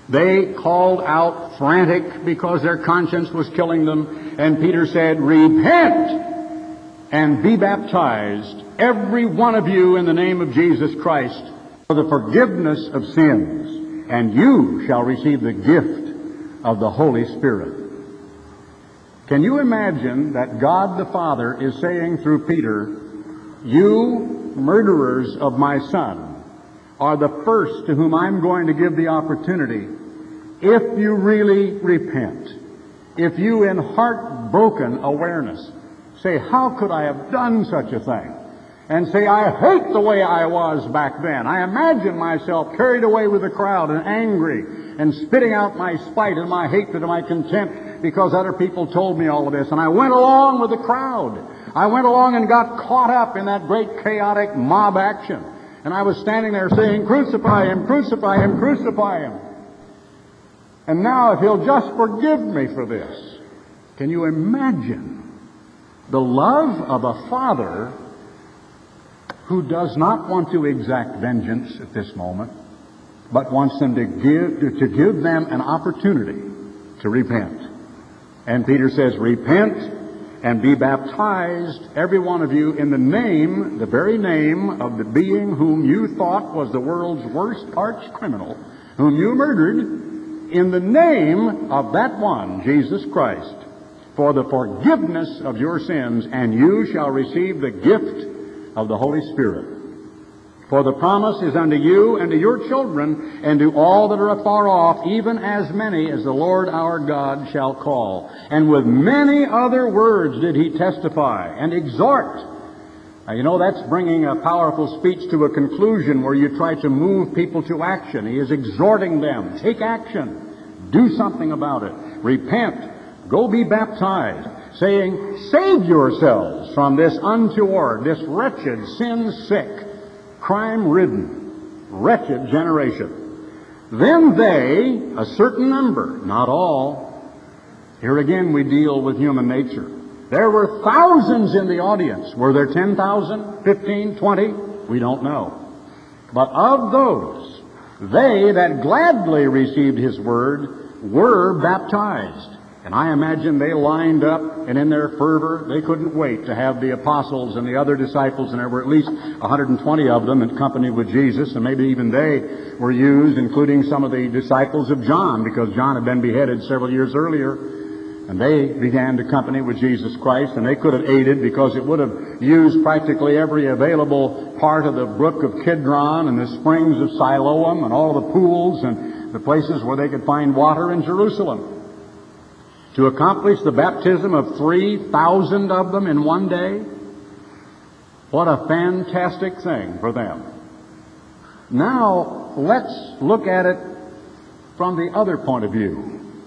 They called out frantic because their conscience was killing them. And Peter said, "Repent and be baptized, every one of you, in the name of Jesus Christ, for the forgiveness of sins, and you shall receive the gift of the Holy Spirit." Can you imagine that God the Father is saying through Peter, "You murderers of my Son are the first to whom I'm going to give the opportunity, if you really repent, if you in heartbroken awareness say, 'How could I have done such a thing?' and say, 'I hate the way I was back then. I imagine myself carried away with the crowd and angry and spitting out my spite and my hatred and my contempt because other people told me all of this. And I went along with the crowd. I went along and got caught up in that great chaotic mob action. And I was standing there saying, 'Crucify him, crucify him, crucify him.' And now if he'll just forgive me for this." Can you imagine the love of a father who does not want to exact vengeance at this moment, but wants them to give them an opportunity to repent? And Peter says, "Repent and be baptized, every one of you, in the name, the very name of the being whom you thought was the world's worst arch criminal, whom you murdered, in the name of that one, Jesus Christ, for the forgiveness of your sins, and you shall receive the gift of the Holy Spirit. For the promise is unto you and to your children and to all that are afar off, even as many as the Lord our God shall call." And with many other words did he testify and exhort. Now, you know, that's bringing a powerful speech to a conclusion where you try to move people to action. He is exhorting them. Take action. Do something about it. Repent. Go be baptized, saying, "Save yourselves from this untoward, this wretched, sin-sick, crime-ridden, wretched generation." Then they, a certain number, not all, here again we deal with human nature. There were thousands in the audience. Were there 10,000, 15, 20? We don't know. But of those, they that gladly received his word were baptized. And I imagine they lined up, and in their fervor, they couldn't wait to have the apostles and the other disciples, and there were at least 120 of them in company with Jesus, and maybe even they were used, including some of the disciples of John, because John had been beheaded several years earlier, and they began to company with Jesus Christ, and they could have aided, because it would have used practically every available part of the brook of Kidron and the springs of Siloam and all the pools and the places where they could find water in Jerusalem, to accomplish the baptism of 3,000 of them in one day. What a fantastic thing for them. Now, let's look at it from the other point of view.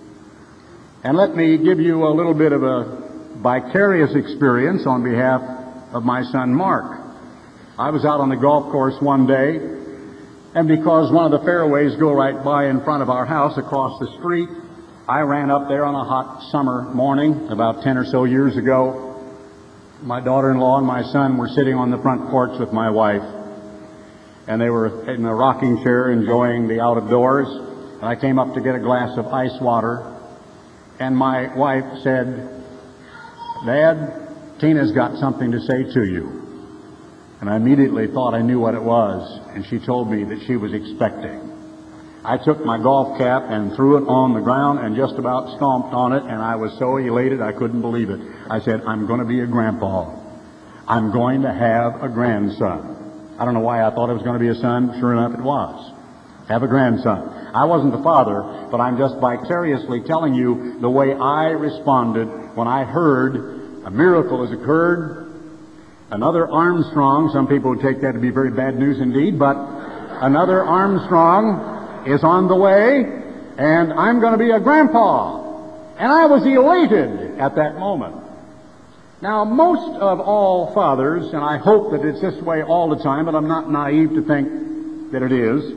And let me give you a little bit of a vicarious experience on behalf of my son Mark. I was out on the golf course one day, and because one of the fairways go right by in front of our house across the street, I ran up there on a hot summer morning about 10 or so years ago. My daughter-in-law and my son were sitting on the front porch with my wife, and they were in a rocking chair enjoying the out of doors. And I came up to get a glass of ice water, and my wife said, "Dad, Tina's got something to say to you." And I immediately thought I knew what it was, and she told me that she was expecting. I took my golf cap and threw it on the ground and just about stomped on it, and I was so elated I couldn't believe it. I said, "I'm going to be a grandpa. I'm going to have a grandson." I don't know why I thought it was going to be a son. Sure enough, it was. Have a grandson. I wasn't the father, but I'm just vicariously telling you the way I responded when I heard a miracle has occurred. Another Armstrong, some people would take that to be very bad news indeed, but another Armstrong is on the way, and I'm going to be a grandpa. And I was elated at that moment. Now, most of all fathers, and I hope that it's this way all the time, but I'm not naive to think that it is,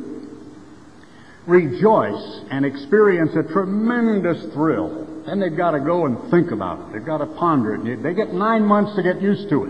rejoice and experience a tremendous thrill. Then they've got to go and think about it. They've got to ponder it. They get 9 months to get used to it.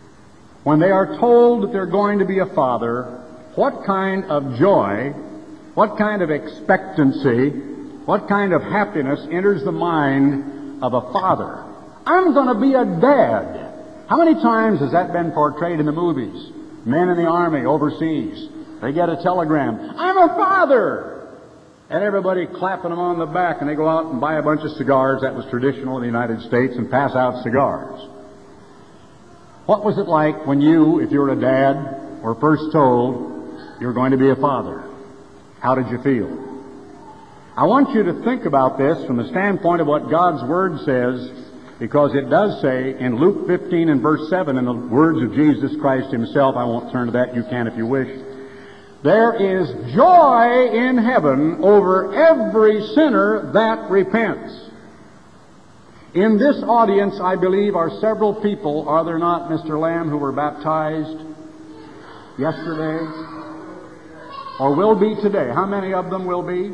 When they are told that they're going to be a father, what kind of joy what kind of expectancy, what kind of happiness enters the mind of a father? I'm going to be a dad. How many times has that been portrayed in the movies? Men in the army overseas, they get a telegram, I'm a father! And everybody clapping them on the back, and they go out and buy a bunch of cigars. That was traditional in the United States, and pass out cigars. What was it like when you, if you were a dad, were first told you were going to be a father? How did you feel? I want you to think about this from the standpoint of what God's Word says, because it does say in Luke 15 and verse 7, in the words of Jesus Christ Himself, I won't turn to that, you can if you wish, there is joy in heaven over every sinner that repents. In this audience, I believe, are several people, are there not, Mr. Lamb, who were baptized yesterday? Or will be today? How many of them will be?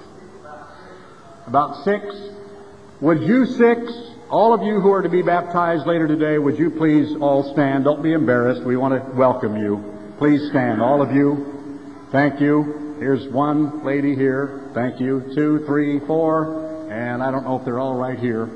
About 6. Would you 6, all of you who are to be baptized later today, would you please all stand? Don't be embarrassed. We want to welcome you. Please stand, all of you. Thank you. Here's one lady here. Thank you. 2, 3, 4. And I don't know if they're all right here.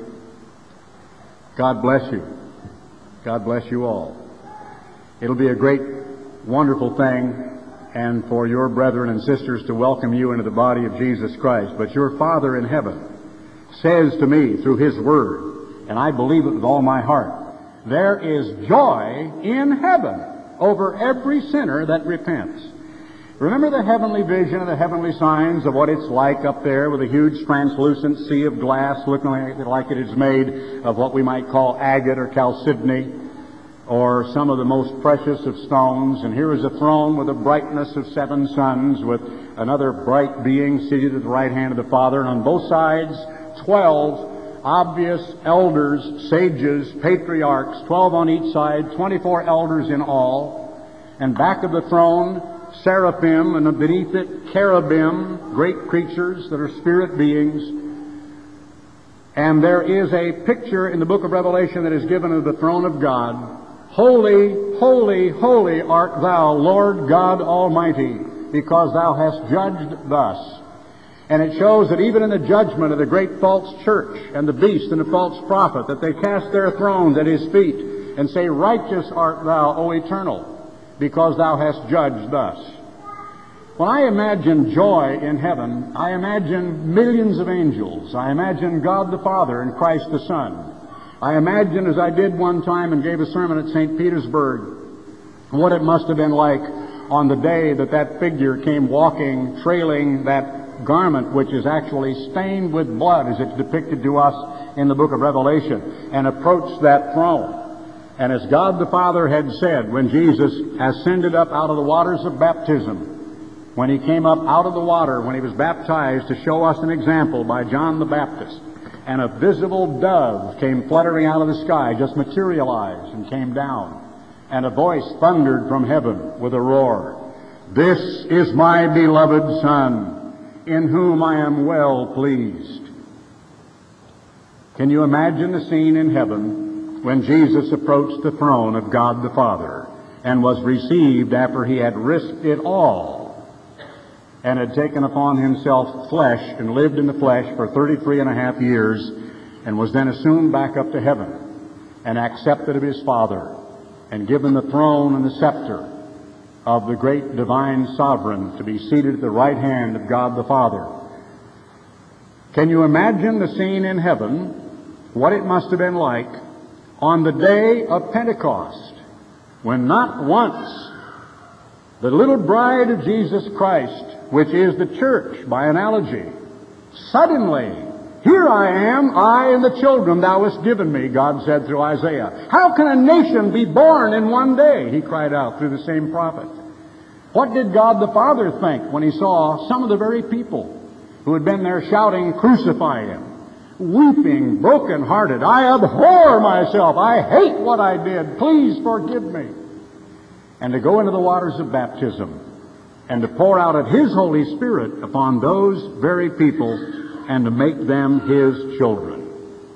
God bless you. God bless you all. It'll be a great, wonderful thing, and for your brethren and sisters to welcome you into the body of Jesus Christ. But your Father in heaven says to me through His Word, and I believe it with all my heart, there is joy in heaven over every sinner that repents. Remember the heavenly vision and the heavenly signs of what it's like up there with a huge translucent sea of glass looking like it is made of what we might call agate or chalcedony or some of the most precious of stones. And here is a throne with a brightness of 7 suns with another bright being seated at the right hand of the Father. And on both sides, 12 obvious elders, sages, patriarchs, 12 on each side, 24 elders in all. And back of the throne, seraphim, and beneath it, cherubim, great creatures that are spirit beings. And there is a picture in the book of Revelation that is given of the throne of God. Holy, holy, holy art thou, Lord God Almighty, because thou hast judged thus. And it shows that even in the judgment of the great false church and the beast and the false prophet, that they cast their thrones at His feet and say, Righteous art thou, O Eternal, because thou hast judged thus. When I imagine joy in heaven, I imagine millions of angels. I imagine God the Father and Christ the Son. I imagine, as I did one time and gave a sermon at St. Petersburg, what it must have been like on the day that that figure came walking, trailing that garment which is actually stained with blood, as it's depicted to us in the book of Revelation, and approached that throne. And as God the Father had said, when Jesus ascended up out of the waters of baptism, when He came up out of the water, when He was baptized to show us an example by John the Baptist, and a visible dove came fluttering out of the sky, just materialized and came down, and a voice thundered from heaven with a roar, This is my beloved Son, in whom I am well pleased. Can you imagine the scene in heaven when Jesus approached the throne of God the Father and was received after He had risked it all and had taken upon Himself flesh and lived in the flesh for 33.5 years and was then assumed back up to heaven and accepted of His Father and given the throne and the scepter of the great divine sovereign to be seated at the right hand of God the Father? Can you imagine the scene in heaven, what it must have been like on the day of Pentecost, when not once the little bride of Jesus Christ, which is the church by analogy, suddenly, Here I am, I and the children thou hast given me, God said through Isaiah. How can a nation be born in one day? He cried out through the same prophet. What did God the Father think when He saw some of the very people who had been there shouting, Crucify Him, weeping, broken-hearted, I abhor myself, I hate what I did, please forgive me. And to go into the waters of baptism and to pour out of His Holy Spirit upon those very people and to make them His children.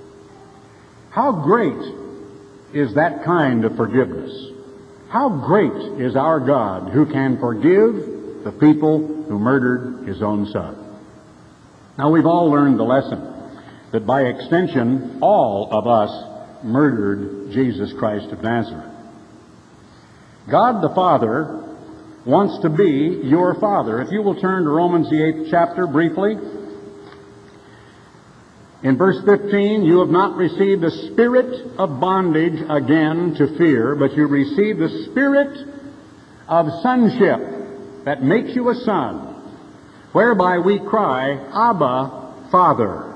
How great is that kind of forgiveness? How great is our God who can forgive the people who murdered his own son. Now, we've all learned the lesson that by extension, all of us murdered Jesus Christ of Nazareth. God the Father wants to be your Father. If you will turn to Romans the 8th chapter briefly. In verse 15, you have not received the spirit of bondage again to fear, but you received the spirit of sonship that makes you a son, whereby we cry, Abba, Father.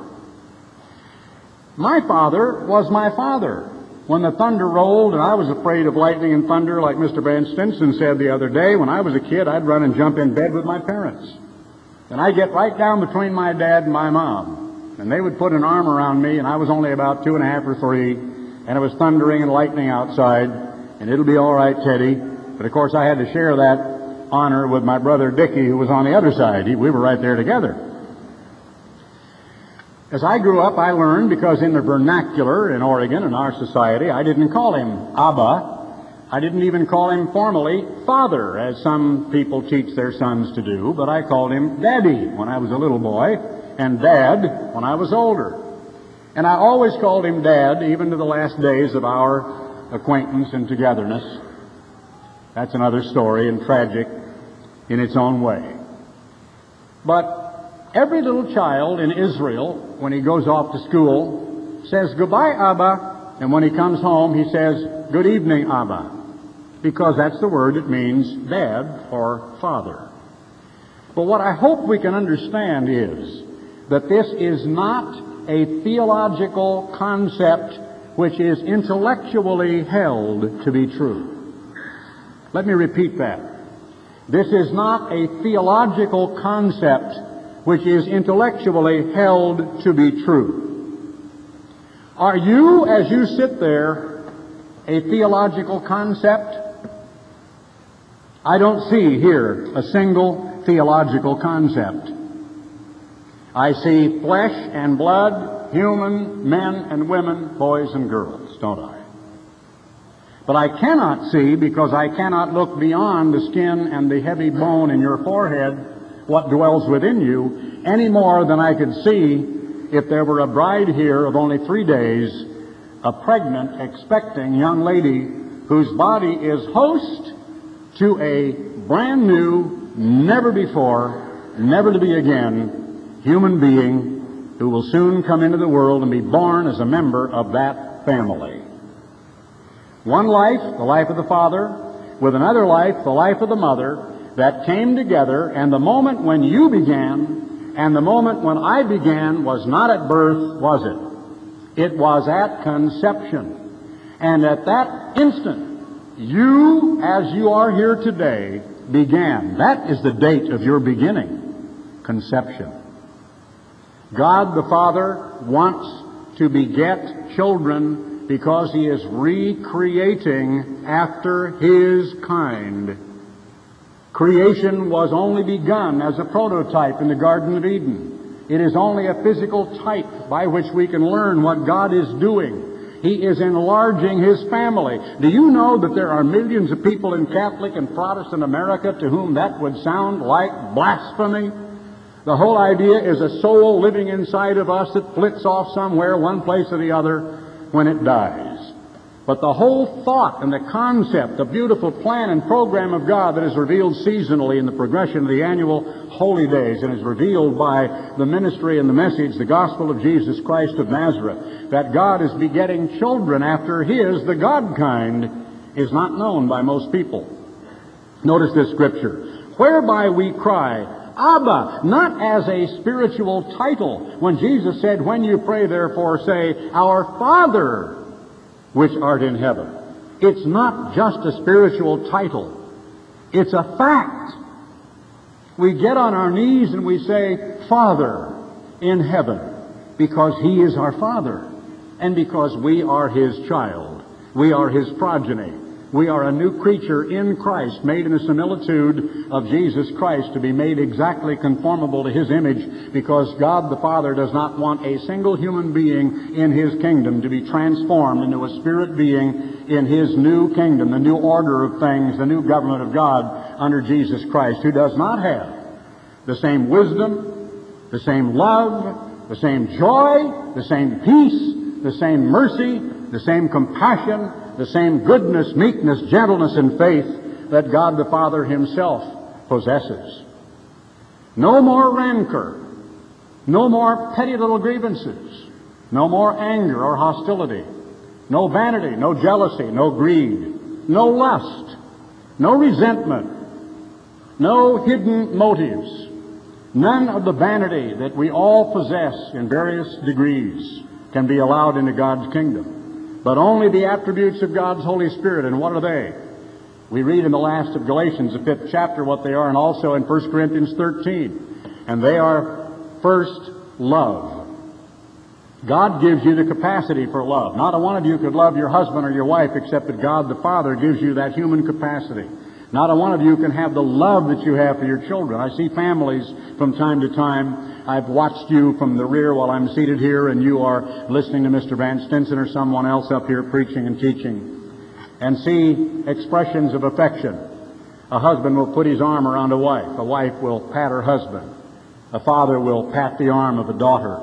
My father was my father. When the thunder rolled, and I was afraid of lightning and thunder, like Mr. Van Stinson said the other day, when I was a kid, I'd run and jump in bed with my parents. And I'd get right down between my dad and my mom. And they would put an arm around me, and I was only about 2.5 or 3, and it was thundering and lightning outside, and it'll be all right, Teddy. But of course I had to share that honor with my brother Dickie, who was on the other side. We were right there together. As I grew up, I learned, because in the vernacular in Oregon, in our society, I didn't call him Abba. I didn't even call him formally Father, as some people teach their sons to do, but I called him Daddy when I was a little boy, and Dad when I was older. And I always called him Dad, even to the last days of our acquaintance and togetherness. That's another story, and tragic in its own way. But every little child in Israel, when he goes off to school, says, Goodbye, Abba, and when he comes home, he says, Good evening, Abba, because that's the word that means Dad or Father. But what I hope we can understand is that this is not a theological concept which is intellectually held to be true. Let me repeat that. This is not a theological concept which is intellectually held to be true. Are you, as you sit there, a theological concept? I don't see here a single theological concept. I see flesh and blood, human men and women, boys and girls, don't I? But I cannot see, because I cannot look beyond the skin and the heavy bone in your forehead, what dwells within you, any more than I could see if there were a bride here of only 3 days, a pregnant, expecting young lady whose body is host to a brand new, never before, never to be again, human being who will soon come into the world and be born as a member of that family. One life, the life of the father, with another life, the life of the mother, that came together, and the moment when you began and the moment when I began was not at birth, was it? It was at conception. And at that instant, you, as you are here today, began. That is the date of your beginning, conception. God the Father wants to beget children because He is recreating after His kind. Creation was only begun as a prototype in the Garden of Eden. It is only a physical type by which we can learn what God is doing. He is enlarging His family. Do you know that there are millions of people in Catholic and Protestant America to whom that would sound like blasphemy? The whole idea is a soul living inside of us that flits off somewhere, one place or the other, when it dies. But the whole thought and the concept, the beautiful plan and program of God that is revealed seasonally in the progression of the annual holy days and is revealed by the ministry and the message, the gospel of Jesus Christ of Nazareth, that God is begetting children after His, the God kind, is not known by most people. Notice this scripture. Whereby we cry, Abba, not as a spiritual title. When Jesus said, when you pray, therefore, say, Our Father, which art in heaven. It's not just a spiritual title. It's a fact. We get on our knees and we say, Father in heaven, because He is our Father, and because we are His child. We are His progeny. We are a new creature in Christ, made in the similitude of Jesus Christ, to be made exactly conformable to His image, because God the Father does not want a single human being in His kingdom to be transformed into a spirit being in His new kingdom, the new order of things, the new government of God under Jesus Christ, who does not have the same wisdom, the same love, the same joy, the same peace, the same mercy, the same compassion, the same goodness, meekness, gentleness, and faith that God the Father Himself possesses. No more rancor, no more petty little grievances, no more anger or hostility, no vanity, no jealousy, no greed, no lust, no resentment, no hidden motives, none of the vanity that we all possess in various degrees can be allowed into God's kingdom, but only the attributes of God's Holy Spirit. And what are they? We read in the last of Galatians, the 5th chapter, what they are, and also in 1 Corinthians 13. And they are, first, love. God gives you the capacity for love. Not a one of you could love your husband or your wife except that God the Father gives you that human capacity. Not a one of you can have the love that you have for your children. I see families from time to time. I've watched you from the rear while I'm seated here, and you are listening to Mr. Van Stinson or someone else up here preaching and teaching, and see expressions of affection. A husband will put his arm around a wife will pat her husband, a father will pat the arm of a daughter.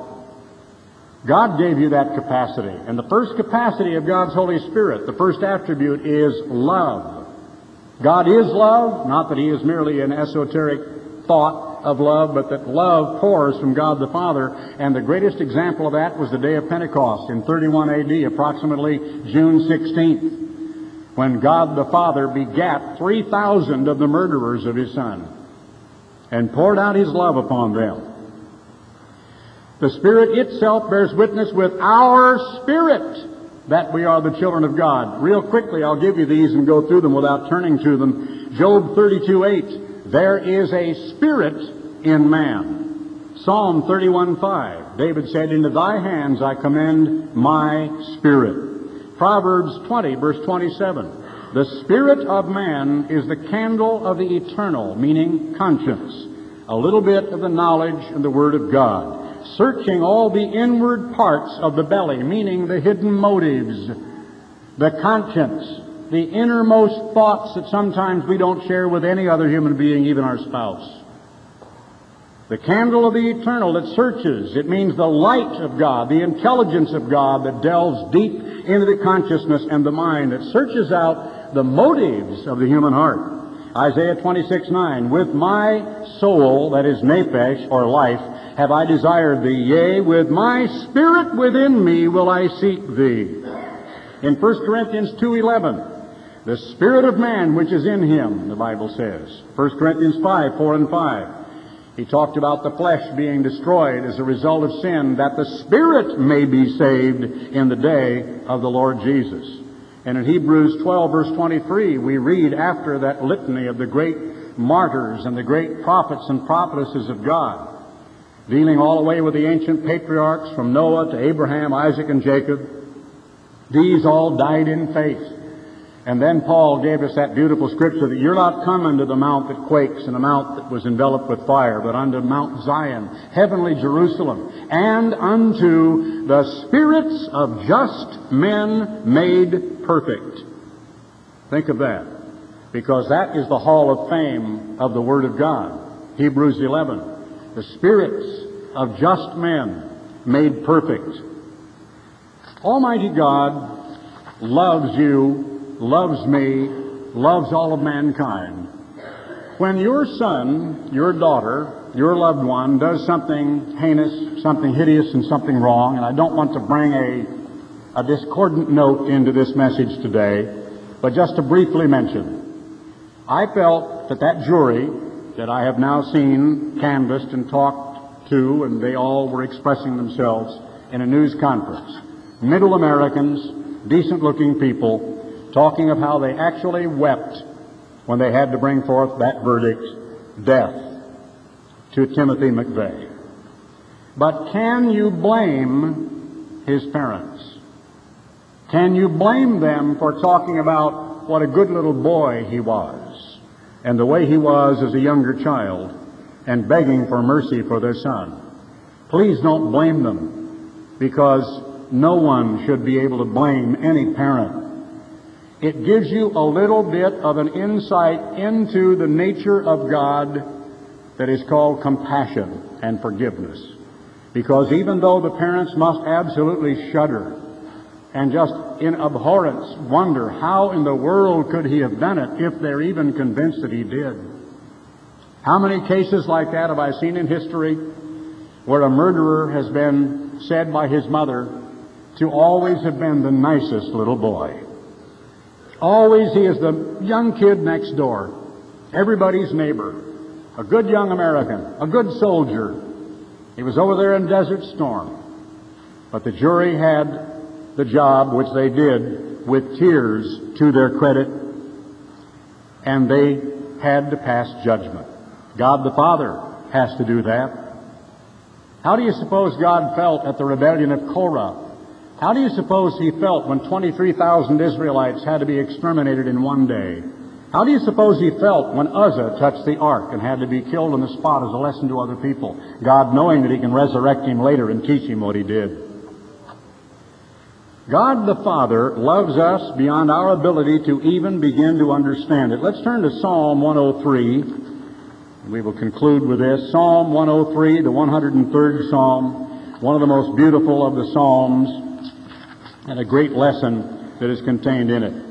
God gave you that capacity, and the first capacity of God's Holy Spirit, the first attribute, is love. God is love, not that He is merely an esoteric thought of love, but that love pours from God the Father. And the greatest example of that was the day of Pentecost in 31 A.D., approximately June 16th, when God the Father begat 3,000 of the murderers of His Son and poured out His love upon them. The Spirit itself bears witness with our spirit that we are the children of God. Real quickly, I'll give you these and go through them without turning to them. Job 32:8. There is a spirit in man. Psalm 31:5. David said, Into Thy hands I commend my spirit. Proverbs 20, verse 27. The spirit of man is the candle of the eternal, meaning conscience. A little bit of the knowledge and the Word of God. Searching all the inward parts of the belly, meaning the hidden motives, the conscience, the innermost thoughts that sometimes we don't share with any other human being, even our spouse. The candle of the eternal that searches. It means the light of God, the intelligence of God that delves deep into the consciousness and the mind, that searches out the motives of the human heart. Isaiah 26:9, With my soul, that is nephesh, or life, have I desired thee, yea, with my spirit within me will I seek thee. In 1 Corinthians 2:11, the spirit of man which is in him, the Bible says. 1 Corinthians 5:4 and 5. He talked about the flesh being destroyed as a result of sin, that the spirit may be saved in the day of the Lord Jesus. And in Hebrews 12, verse 23, we read after that litany of the great martyrs and the great prophets and prophetesses of God, dealing all the way with the ancient patriarchs from Noah to Abraham, Isaac, and Jacob. These all died in faith. And then Paul gave us that beautiful scripture that you're not coming to the mount that quakes and the mount that was enveloped with fire, but unto Mount Zion, heavenly Jerusalem, and unto the spirits of just men made perfect. Think of that, because that is the hall of fame of the Word of God. Hebrews 11. The spirits of just men made perfect. Almighty God loves you, loves me, loves all of mankind. When your son, your daughter, your loved one does something heinous, something hideous, and something wrong, and I don't want to bring a discordant note into this message today, but just to briefly mention, I felt that that jury that I have now seen canvassed and talked to, and they all were expressing themselves in a news conference. Middle Americans, decent-looking people, talking of how they actually wept when they had to bring forth that verdict, death, to Timothy McVeigh. But can you blame his parents? Can you blame them for talking about what a good little boy he was, and the way he was as a younger child, and begging for mercy for their son. Please don't blame them, because no one should be able to blame any parent. It gives you a little bit of an insight into the nature of God that is called compassion and forgiveness. Because even though the parents must absolutely shudder and just in abhorrence wonder how in the world could he have done it, if they're even convinced that he did. How many cases like that have I seen in history where a murderer has been said by his mother to always have been the nicest little boy. Always he is the young kid next door, everybody's neighbor, a good young American, a good soldier. He was over there in Desert Storm. But the jury had the job, which they did with tears to their credit, and they had to pass judgment. God the Father has to do that. How do you suppose God felt at the rebellion of Korah? How do you suppose he felt when 23,000 Israelites had to be exterminated in one day? How do you suppose he felt when Uzzah touched the ark and had to be killed on the spot as a lesson to other people? God knowing that he can resurrect him later and teach him what he did. God the Father loves us beyond our ability to even begin to understand it. Let's turn to Psalm 103. We will conclude with this. Psalm 103, the 103rd Psalm, one of the most beautiful of the Psalms, and a great lesson that is contained in it.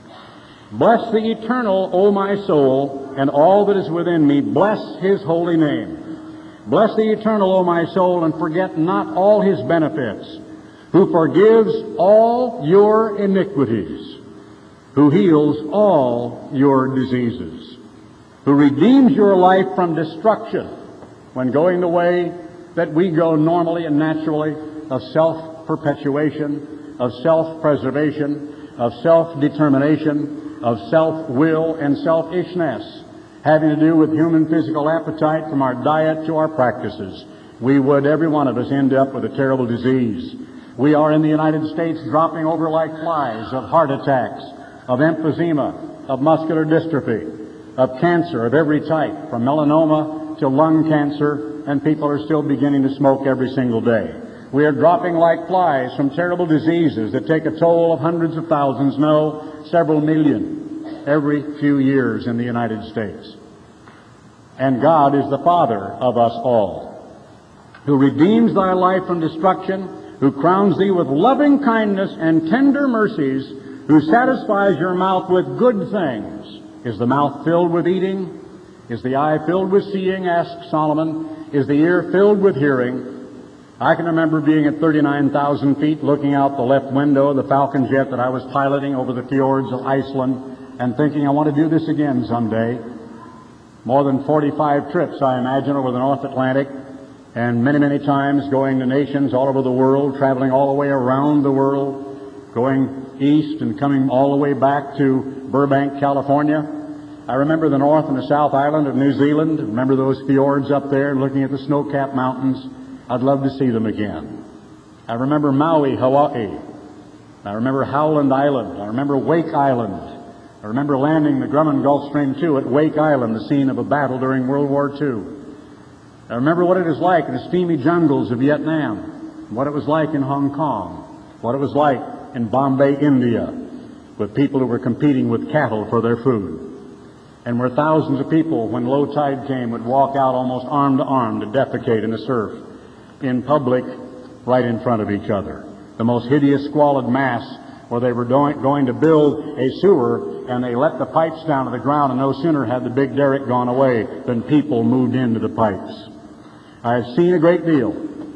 Bless the Eternal, O my soul, and all that is within me. Bless his holy name. Bless the Eternal, O my soul, and forget not all his benefits, who forgives all your iniquities, who heals all your diseases, who redeems your life from destruction when going the way that we go normally and naturally of self-perpetuation, of self-preservation, of self-determination, of self-will and selfishness, having to do with human physical appetite from our diet to our practices. We would, every one of us, end up with a terrible disease. We are in the United States dropping over like flies of heart attacks, of emphysema, of muscular dystrophy, of cancer of every type, from melanoma to lung cancer, and people are still beginning to smoke every single day. We are dropping like flies from terrible diseases that take a toll of hundreds of thousands, no, several million, every few years in the United States. And God is the Father of us all, who redeems thy life from destruction, who crowns thee with loving kindness and tender mercies, who satisfies your mouth with good things. Is the mouth filled with eating? Is the eye filled with seeing? Asked Solomon. Is the ear filled with hearing? I can remember being at 39,000 feet looking out the left window of the Falcon jet that I was piloting over the fjords of Iceland and thinking, I want to do this again someday. More than 45 trips, I imagine, over the North Atlantic, and many, many times going to nations all over the world, traveling all the way around the world, going east and coming all the way back to Burbank, California. I remember the North and the South Island of New Zealand. Remember those fjords up there, looking at the snow-capped mountains. I'd love to see them again. I remember Maui, Hawaii. I remember Howland Island. I remember Wake Island. I remember landing the Grumman Gulf Stream 2 at Wake Island, the scene of a battle during World War II. I remember what it is like in the steamy jungles of Vietnam, what it was like in Hong Kong, what it was like in Bombay, India, with people who were competing with cattle for their food, and where thousands of people, when low tide came, would walk out almost arm to arm to defecate in the surf, in public, right in front of each other. The most hideous, squalid mass where they were going to build a sewer, and they let the pipes down to the ground, and no sooner had the big derrick gone away than people moved into the pipes. I have seen a great deal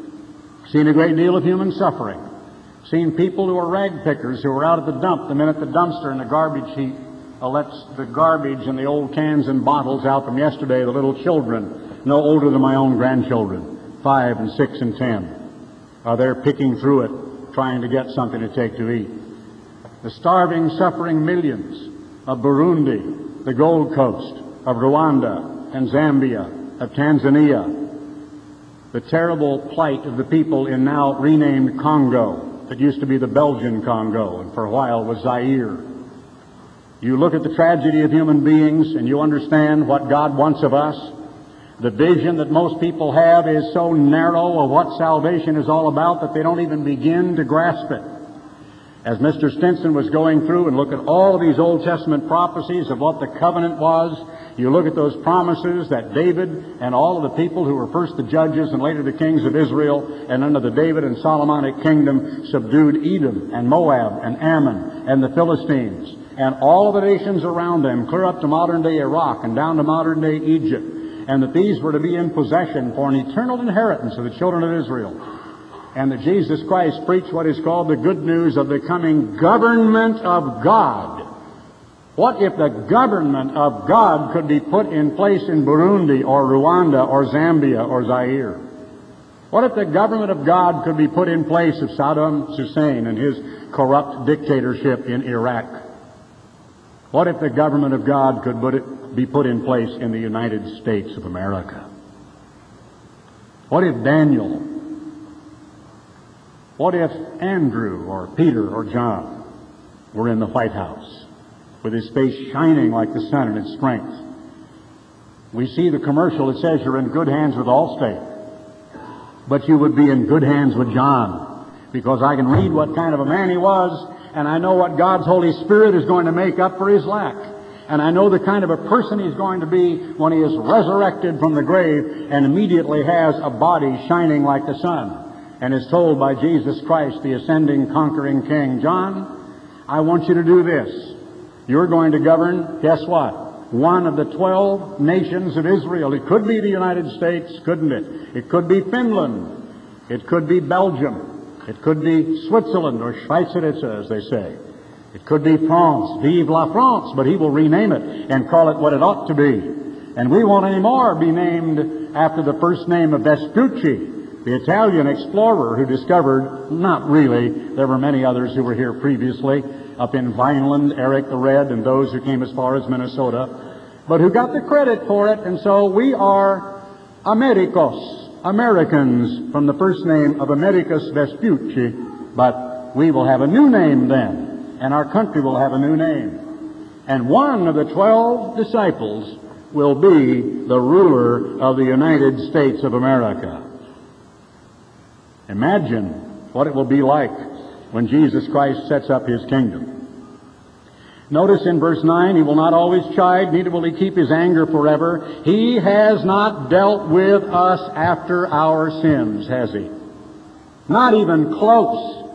of human suffering, seen people who are rag pickers who are out at the dump the minute the dumpster and the garbage heap lets the garbage and the old cans and bottles out from yesterday. The little children, no older than my own grandchildren, 5 and 6 and 10, are there picking through it, trying to get something to take to eat. The starving, suffering millions of Burundi, the Gold Coast, of Rwanda and Zambia, of Tanzania, the terrible plight of the people in now renamed Congo, that used to be the Belgian Congo and for a while was Zaire. You look at the tragedy of human beings and you understand what God wants of us. The vision that most people have is so narrow of what salvation is all about that they don't even begin to grasp it. As Mr. Stinson was going through and look at all of these Old Testament prophecies of what the covenant was, you look at those promises that David and all of the people who were first the judges and later the kings of Israel and under the David and Solomonic kingdom subdued Edom and Moab and Ammon and the Philistines and all of the nations around them, clear up to modern-day Iraq and down to modern-day Egypt, and that these were to be in possession for an eternal inheritance of the children of Israel. And that Jesus Christ preached what is called the good news of the coming government of God. What if the government of God could be put in place in Burundi or Rwanda or Zambia or Zaire? What if the government of God could be put in place of Saddam Hussein and his corrupt dictatorship in Iraq? What if the government of God could be put in place in the United States of America? What if Daniel, what if Andrew or Peter or John were in the White House with his face shining like the sun in its strength? We see the commercial that says you're in good hands with Allstate, but you would be in good hands with John, because I can read what kind of a man he was, and I know what God's Holy Spirit is going to make up for his lack. And I know the kind of a person he's going to be when he is resurrected from the grave and immediately has a body shining like the sun and is told by Jesus Christ, the ascending, conquering King, John, I want you to do this. You're going to govern, guess what? One of the 12 nations of Israel. It could be the United States, couldn't it? It could be Finland. It could be Belgium. It could be Switzerland, or Schweizeritze, as they say. It could be France, Vive la France, but he will rename it and call it what it ought to be. And we won't anymore be named after the first name of Vespucci, the Italian explorer who discovered, not really, there were many others who were here previously, up in Vineland, Eric the Red, and those who came as far as Minnesota, but who got the credit for it, and so we are Americos, Americans, from the first name of Americus Vespucci, but we will have a new name then, and our country will have a new name. And one of the 12 disciples will be the ruler of the United States of America. Imagine what it will be like when Jesus Christ sets up his kingdom. Notice in verse 9, he will not always chide, neither will he keep his anger forever. He has not dealt with us after our sins, has he? Not even close.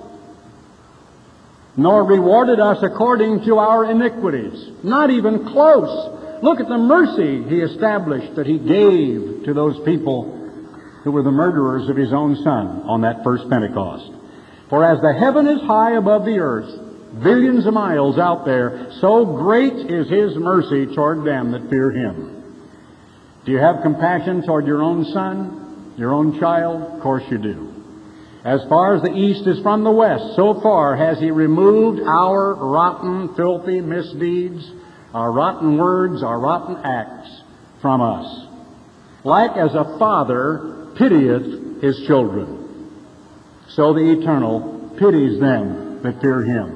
Nor rewarded us according to our iniquities. Not even close. Look at the mercy he established that he gave to those people who were the murderers of his own Son on that first Pentecost. For as the heaven is high above the earth, billions of miles out there, so great is his mercy toward them that fear him. Do you have compassion toward your own son, your own child? Of course you do. As far as the east is from the west, so far has he removed our rotten, filthy misdeeds, our rotten words, our rotten acts from us. Like as a father pitieth his children, so the Eternal pities them that fear him.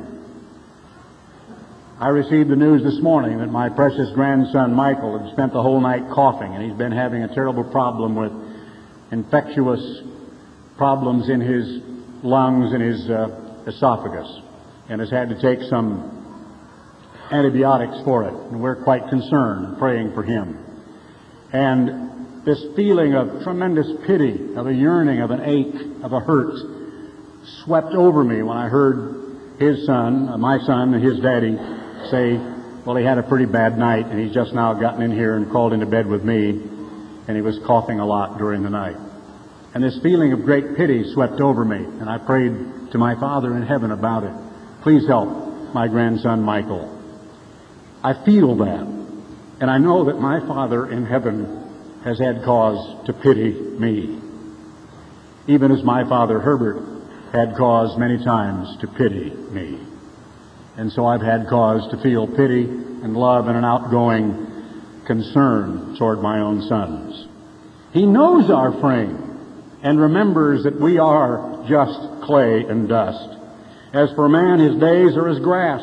I received the news this morning that my precious grandson Michael had spent the whole night coughing, and he's been having a terrible problem with infectious problems in his lungs and his esophagus, and has had to take some antibiotics for it. And we're quite concerned, praying for him. And this feeling of tremendous pity, of a yearning, of an ache, of a hurt, swept over me when I heard his son, my son, and his daddy say, well, he had a pretty bad night, and he's just now gotten in here and crawled into bed with me, and he was coughing a lot during the night. And this feeling of great pity swept over me, and I prayed to my Father in heaven about it. Please help my grandson Michael. I feel that, and I know that my Father in heaven has had cause to pity me, even as my father Herbert had cause many times to pity me. And so I've had cause to feel pity and love and an outgoing concern toward my own sons. He knows our frame and remembers that we are just clay and dust. As for man, his days are as grass,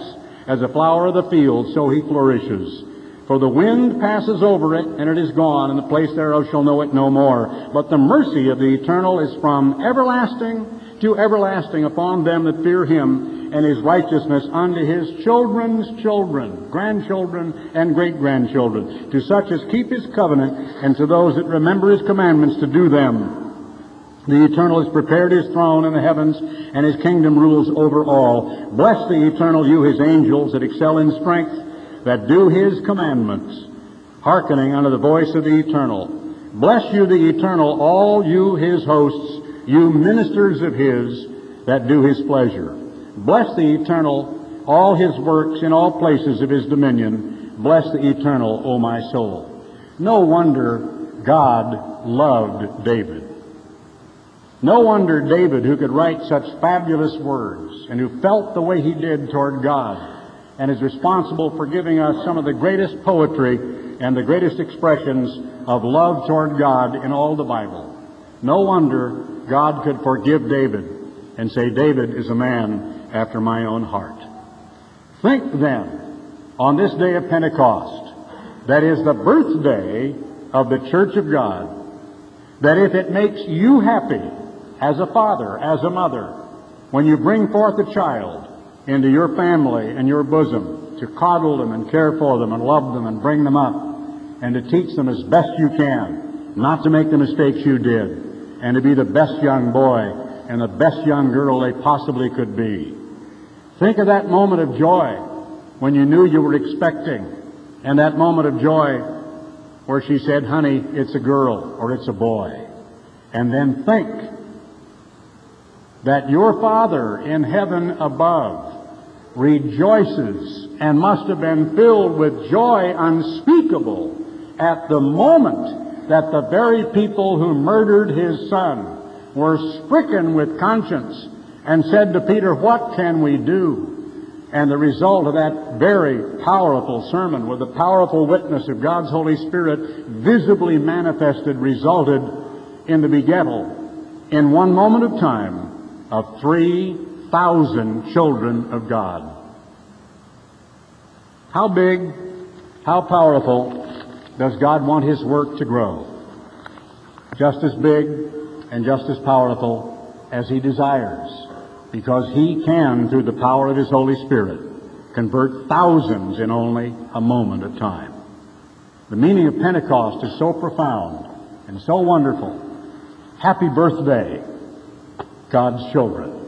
As a flower of the field, so he flourishes. For the wind passes over it, and it is gone, and the place thereof shall know it no more. But the mercy of the Eternal is from everlasting to everlasting upon them that fear him, and his righteousness unto his children's children, grandchildren, and great-grandchildren, to such as keep his covenant, and to those that remember his commandments to do them. The Eternal has prepared his throne in the heavens, and his kingdom rules over all. Bless the Eternal, you his angels that excel in strength, that do his commandments, hearkening unto the voice of the Eternal. Bless you, the Eternal, all you his hosts, you ministers of his that do his pleasure. Bless the Eternal, all his works in all places of his dominion. Bless the Eternal, O my soul. No wonder God loved David. No wonder David, who could write such fabulous words and who felt the way he did toward God and is responsible for giving us some of the greatest poetry and the greatest expressions of love toward God in all the Bible. No wonder God could forgive David and say, David is a man after my own heart. Think then, on this day of Pentecost, that is the birthday of the Church of God, that if it makes you happy as a father, as a mother, when you bring forth a child into your family and your bosom, to coddle them and care for them and love them and bring them up, and to teach them as best you can, not to make the mistakes you did, and to be the best young boy and the best young girl they possibly could be. Think of that moment of joy when you knew you were expecting, and that moment of joy where she said, honey, it's a girl or it's a boy. And then think that your Father in heaven above rejoices and must have been filled with joy unspeakable at the moment that the very people who murdered his son were stricken with conscience and said to Peter, what can we do? And the result of that very powerful sermon with the powerful witness of God's Holy Spirit visibly manifested resulted in the begettal in one moment of time of 3,000 children of God. How big, how powerful does God want his work to grow? Just as big and just as powerful as he desires, because he can, through the power of his Holy Spirit, convert thousands in only a moment of time. The meaning of Pentecost is so profound and so wonderful. Happy birthday, God's children.